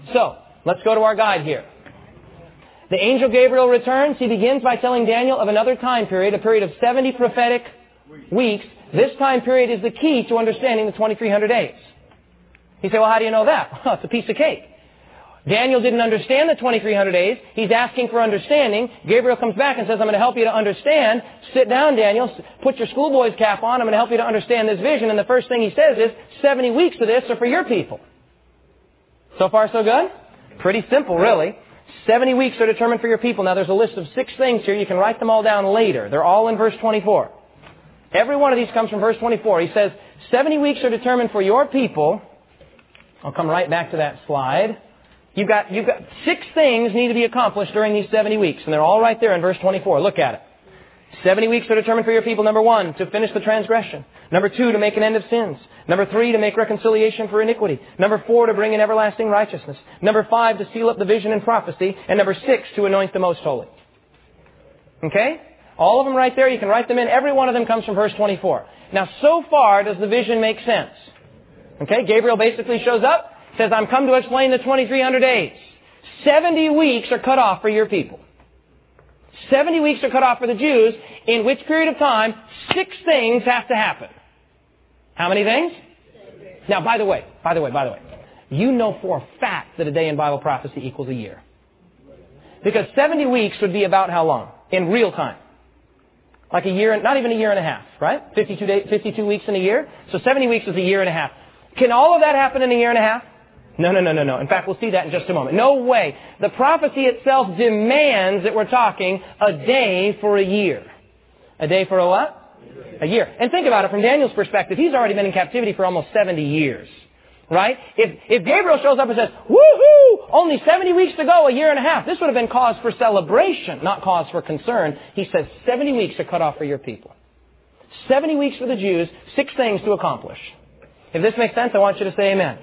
So, let's go to our guide here. The angel Gabriel returns. He begins by telling Daniel of another time period, a period of seventy prophetic weeks. This time period is the key to understanding the twenty-three hundred days. You say, well, how do you know that? Well, it's a piece of cake. Daniel didn't understand the twenty-three hundred days. He's asking for understanding. Gabriel comes back and says, I'm going to help you to understand. Sit down, Daniel. Put your schoolboy's cap on. I'm going to help you to understand this vision. And the first thing he says is, seventy weeks of this are for your people. So far, so good? Pretty simple, really. seventy weeks are determined for your people. Now, there's a list of six things here. You can write them all down later. They're all in verse twenty-four. Every one of these comes from verse twenty-four. He says, seventy weeks are determined for your people. I'll come right back to that slide. You've got, you've got six things need to be accomplished during these seventy weeks. And they're all right there in verse twenty-four. Look at it. seventy weeks are determined for your people. Number one, to finish the transgression. Number two, to make an end of sins. Number three, to make reconciliation for iniquity. Number four, to bring in everlasting righteousness. Number five, to seal up the vision and prophecy. And number six, to anoint the most holy. Okay? All of them right there. You can write them in. Every one of them comes from verse twenty-four. Now, so far, does the vision make sense? Okay? Gabriel basically shows up, says, I'm come to explain the twenty-three hundred days. seventy weeks are cut off for your people. seventy weeks are cut off for the Jews, in which period of time six things have to happen. How many things? Now, by the way, by the way, by the way, you know for a fact that a day in Bible prophecy equals a year. Because seventy weeks would be about how long? In real time. Like a year, not even a year and a half, right? fifty-two, day, fifty-two weeks in a year. So seventy weeks is a year and a half. Can all of that happen in a year and a half? No, no, no, no, no. In fact, we'll see that in just a moment. No way. The prophecy itself demands that we're talking a day for a year. A day for a what? A year. And think about it from Daniel's perspective. He's already been in captivity for almost seventy years. Right? If, if Gabriel shows up and says, woohoo, only seventy weeks to go, a year and a half, this would have been cause for celebration, not cause for concern. He says seventy weeks are cut off for your people. seventy weeks for the Jews, six things to accomplish. If this makes sense, I want you to say amen.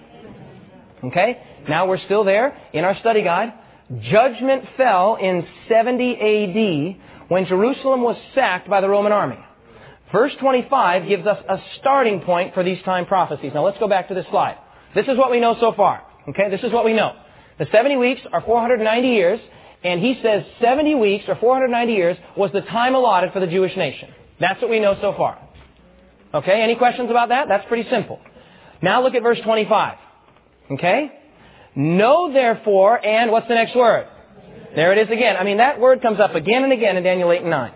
Okay? Now we're still there in our study guide. Judgment fell in seventy A D when Jerusalem was sacked by the Roman army. Verse twenty-five gives us a starting point for these time prophecies. Now let's go back to this slide. This is what we know so far. Okay? This is what we know. The seventy weeks are four hundred ninety years, and he says seventy weeks or four hundred ninety years was the time allotted for the Jewish nation. That's what we know so far. Okay? Any questions about that? That's pretty simple. Now look at verse twenty-five. Okay? Know therefore, and what's the next word? There it is again. I mean, that word comes up again and again in Daniel eight and nine.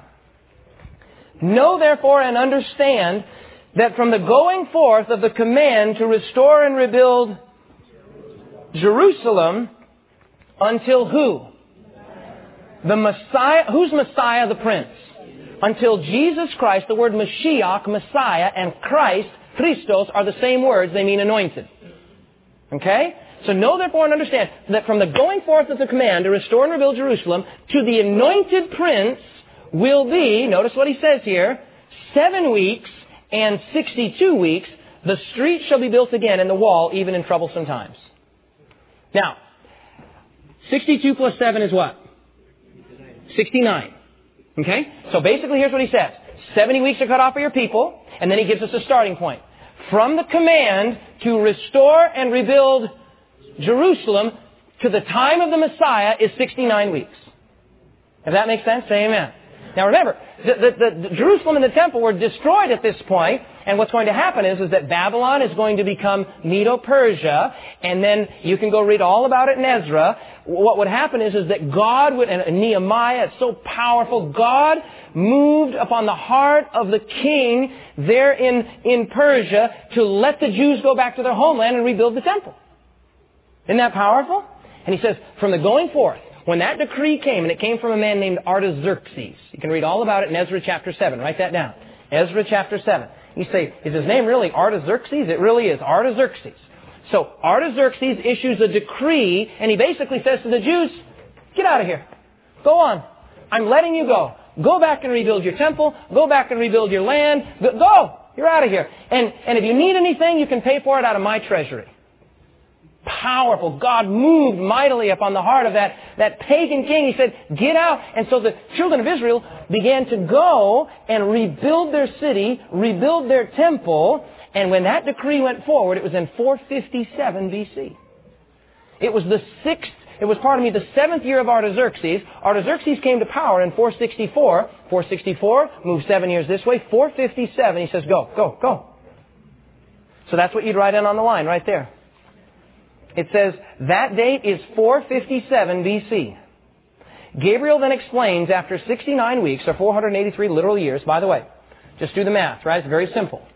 Know therefore and understand that from the going forth of the command to restore and rebuild Jerusalem until who? The Messiah. Who's Messiah? The Prince. Until Jesus Christ, the word Mashiach, Messiah, and Christ, Christos, are the same words. They mean anointed. Okay? So know therefore and understand that from the going forth of the command to restore and rebuild Jerusalem to the anointed Prince will be, notice what he says here, seven weeks and sixty-two weeks, the street shall be built again and the wall even in troublesome times. Now, sixty-two plus seven is what? sixty-nine. Okay? So basically here's what he says. seventy weeks are cut off for your people, and then he gives us a starting point. From the command to restore and rebuild Jerusalem to the time of the Messiah is sixty-nine weeks. If that makes sense, say amen. Now remember, the, the, the Jerusalem and the temple were destroyed at this point, and what's going to happen is, is that Babylon is going to become Medo-Persia, and then you can go read all about it in Ezra. What would happen is, is that God would, and Nehemiah, it's so powerful, God moved upon the heart of the king there in, in Persia to let the Jews go back to their homeland and rebuild the temple. Isn't that powerful? And he says, from the going forth, when that decree came, and it came from a man named Artaxerxes. You can read all about it in Ezra chapter seven. Write that down. Ezra chapter seven. You say, is his name really Artaxerxes? It really is Artaxerxes. So Artaxerxes issues a decree, and he basically says to the Jews, get out of here. Go on. I'm letting you go. Go back and rebuild your temple. Go back and rebuild your land. Go. You're out of here. And, and if you need anything, you can pay for it out of my treasury. Powerful. God moved mightily upon the heart of that, that pagan king. He said, get out. And so the children of Israel began to go and rebuild their city, rebuild their temple. And when that decree went forward, it was in four fifty-seven B C. It was the sixth, it was, pardon me, the seventh year of Artaxerxes. Artaxerxes came to power in four sixty-four. four sixty-four, moved seven years this way. four fifty-seven, he says, go, go, go. So that's what you'd write in on the line right there. It says, that date is four fifty-seven B C. Gabriel then explains after sixty-nine weeks, or four hundred eighty-three literal years, by the way, just do the math, right? It's very simple.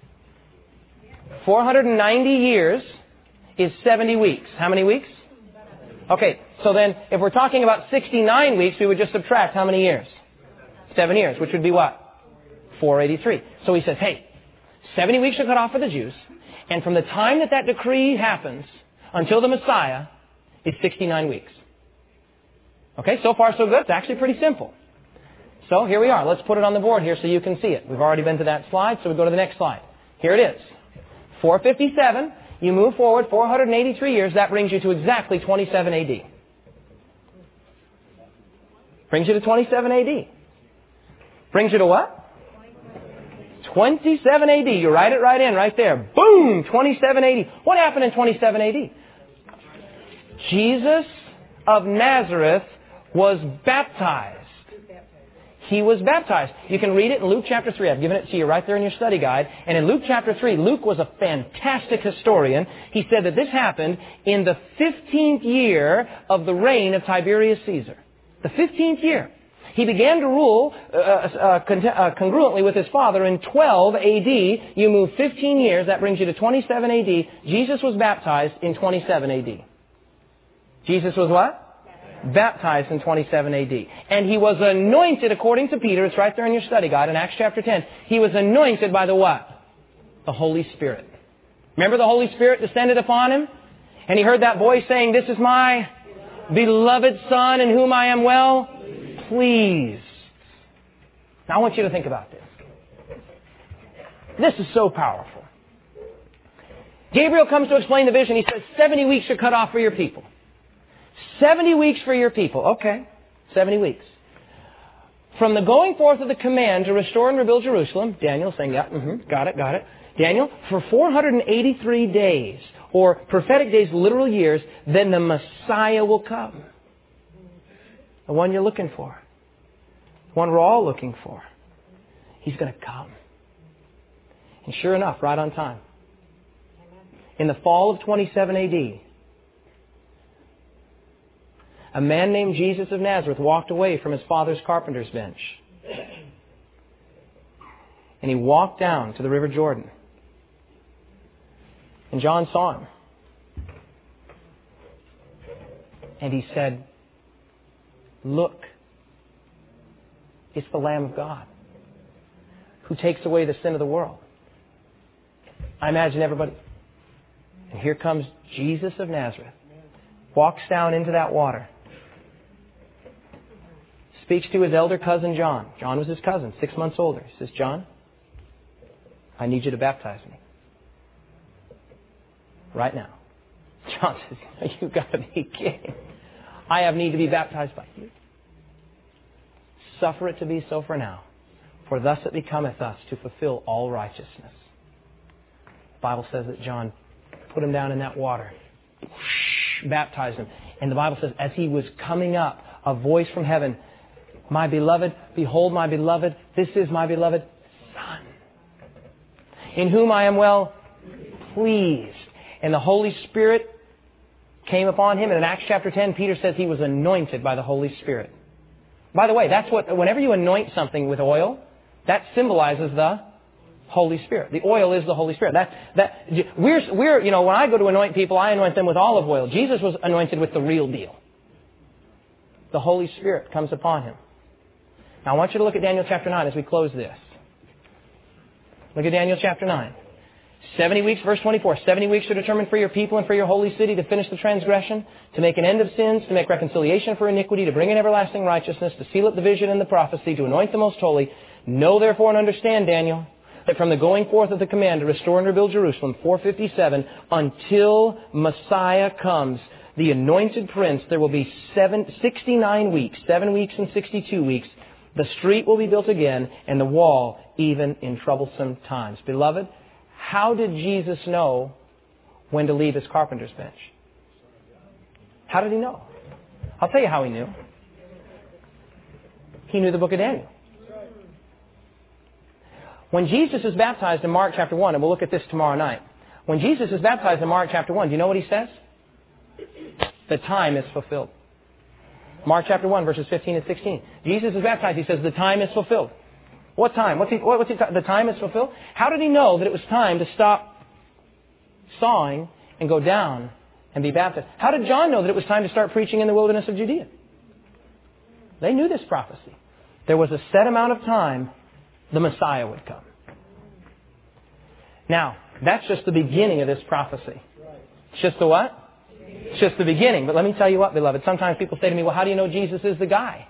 four hundred ninety years is seventy weeks. How many weeks? Okay, so then if we're talking about sixty-nine weeks, we would just subtract how many years? Seven years, which would be what? four eighty-three. So he says, hey, seventy weeks are cut off for the Jews, and from the time that that decree happens until the Messiah is sixty-nine weeks. Okay, so far so good. It's actually pretty simple. So here we are. Let's put it on the board here so you can see it. We've already been to that slide, so we go to the next slide. Here it is. four fifty-seven. You move forward four hundred eighty-three years. That brings you to exactly twenty-seven A D. Brings you to twenty-seven A D. Brings you to what? twenty-seven A D. You write it right in, right there. Boom! twenty-seven A D. What happened in twenty-seven A D? Jesus of Nazareth was baptized. He was baptized. You can read it in Luke chapter three. I've given it to you right there in your study guide. And in Luke chapter three, Luke was a fantastic historian. He said that this happened in the fifteenth year of the reign of Tiberius Caesar. The fifteenth year. He began to rule uh, uh, con- uh, congruently with his father in twelve A D. You move fifteen years, that brings you to twenty-seven A D. Jesus was baptized in twenty-seven A D. Jesus was what? Baptized in twenty-seven A D. And He was anointed, according to Peter, it's right there in your study guide in Acts chapter ten. He was anointed by the what? The Holy Spirit. Remember the Holy Spirit descended upon Him? And He heard that voice saying, this is my beloved Son in whom I am well pleased. Now I want you to think about this. This is so powerful. Gabriel comes to explain the vision. He says, seventy weeks are cut off for your people. seventy weeks for your people. Okay, seventy weeks. From the going forth of the command to restore and rebuild Jerusalem, Daniel saying, yeah, mm-hmm, got it, got it. Daniel, for four hundred eighty-three days, or prophetic days, literal years, then the Messiah will come. The one you're looking for. The one we're all looking for. He's going to come. And sure enough, right on time. In the fall of twenty-seven A D, a man named Jesus of Nazareth walked away from his father's carpenter's bench. And he walked down to the River Jordan. And John saw him. And he said, look, it's the Lamb of God who takes away the sin of the world. I imagine everybody. And here comes Jesus of Nazareth. Walks down into that water. Speaks to his elder cousin John. John was his cousin, six months older. He says, John, I need you to baptize me. Right now. John says, you've got to be kidding. I have need to be baptized by you. Suffer it to be so for now. For thus it becometh us to fulfill all righteousness. The Bible says that John put him down in that water. Whoosh, baptized him. And the Bible says, as he was coming up, a voice from heaven, my beloved, behold my beloved, this is my beloved Son, in whom I am well pleased. And the Holy Spirit came upon him. And in Acts chapter ten, Peter says he was anointed by the Holy Spirit. By the way, that's what, whenever you anoint something with oil, that symbolizes the Holy Spirit. The oil is the Holy Spirit. That, that, we're, we're, you know, when I go to anoint people, I anoint them with olive oil. Jesus was anointed with the real deal. The Holy Spirit comes upon him. Now I want you to look at Daniel chapter nine as we close this. Look at Daniel chapter nine. Seventy weeks, verse twenty-four. Seventy weeks are determined for your people and for your holy city to finish the transgression, to make an end of sins, to make reconciliation for iniquity, to bring in everlasting righteousness, to seal up the vision and the prophecy, to anoint the most holy. Know therefore and understand, Daniel, that from the going forth of the command to restore and rebuild Jerusalem, four fifty-seven, until Messiah comes, the anointed prince, there will be seven, sixty-nine weeks, seven weeks and sixty-two weeks. The street will be built again, and the wall even in troublesome times. Beloved, how did Jesus know when to leave his carpenter's bench? How did he know? I'll tell you how he knew. He knew the book of Daniel. When Jesus is baptized in Mark chapter one, and we'll look at this tomorrow night. When Jesus is baptized in Mark chapter one, do you know what he says? The time is fulfilled. Mark chapter one, verses fifteen and sixteen. Jesus is baptized. He says, the time is fulfilled. What time? What's he, what's he, the time is fulfilled? How did he know that it was time to stop sawing and go down and be baptized? How did John know that it was time to start preaching in the wilderness of Judea? They knew this prophecy. There was a set amount of time the Messiah would come. Now, that's just the beginning of this prophecy. It's just the what? It's just the beginning. But let me tell you what, beloved. Sometimes people say to me, well, how do you know Jesus is the guy?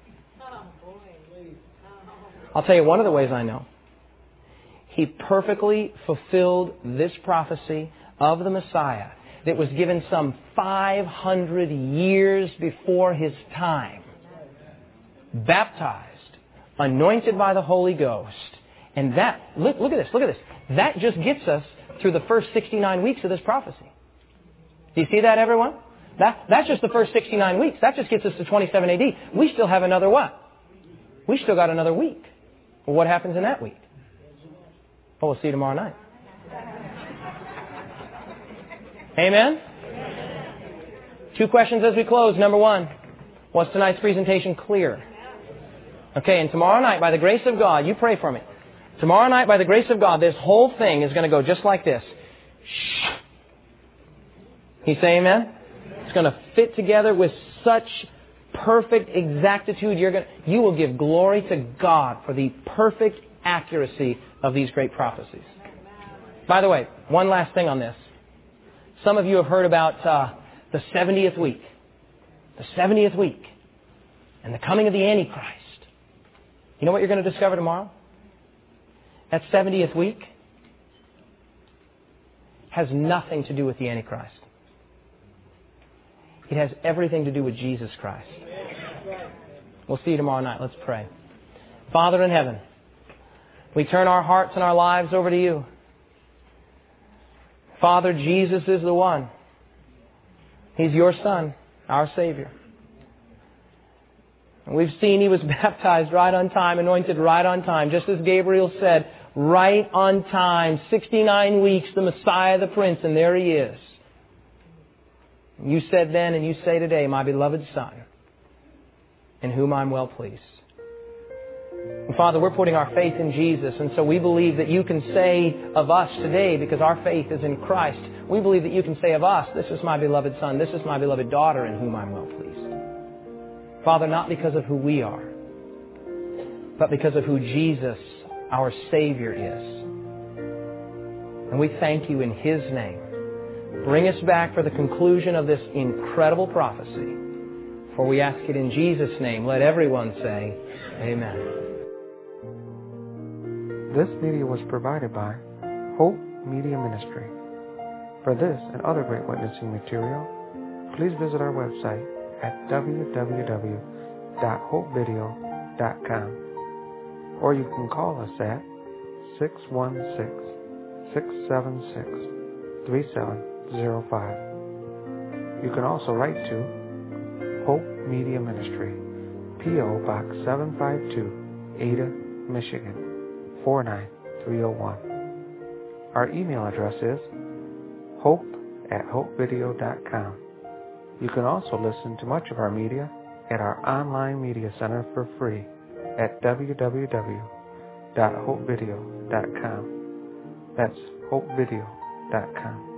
I'll tell you one of the ways I know. He perfectly fulfilled this prophecy of the Messiah that was given some five hundred years before his time. Baptized, anointed by the Holy Ghost. And that, look, look at this, look at this. That just gets us through the first sixty-nine weeks of this prophecy. Do you see that, everyone? That, that's just the first sixty-nine weeks. That just gets us to twenty-seven A D. We still have another what? We still got another week. Well, what happens in that week? Well, we'll see you tomorrow night. Amen? Two questions as we close. Number one, was tonight's presentation clear? Okay, and tomorrow night, by the grace of God, you pray for me. Tomorrow night, by the grace of God, this whole thing is going to go just like this. Shh. Can you say amen? It's going to fit together with such perfect exactitude. You're going to, you will give glory to God for the perfect accuracy of these great prophecies. By the way, one last thing on this. Some of you have heard about uh, the seventieth week. The seventieth week. And the coming of the Antichrist. You know what you're going to discover tomorrow? That seventieth week has nothing to do with the Antichrist. It has everything to do with Jesus Christ. We'll see you tomorrow night. Let's pray. Father in heaven, we turn our hearts and our lives over to you. Father, Jesus is the one. He's your Son, our Savior. And we've seen He was baptized right on time, anointed right on time, just as Gabriel said, right on time, sixty-nine weeks, the Messiah, the Prince, and there He is. You said then and you say today, my beloved Son, in whom I'm well pleased. And Father, we're putting our faith in Jesus, and so we believe that you can say of us today, because our faith is in Christ, we believe that you can say of us, this is my beloved Son, this is my beloved daughter, in whom I'm well pleased. Father, not because of who we are, but because of who Jesus, our Savior, is. And we thank you in His name. Bring us back for the conclusion of this incredible prophecy. For we ask it in Jesus' name. Let everyone say, Amen. This media was provided by Hope Media Ministry. For this and other great witnessing material, please visit our website at w w w dot hope video dot com, or you can call us at six one six, six seven six, three seven zero five. You can also write to Hope Media Ministry, P O Box seven five two, Ada, Michigan four nine three oh one. Our email address is hope at hope video dot com. You can also listen to much of our media at our online media center for free at w w w dot hope video dot com. That's hope video dot com.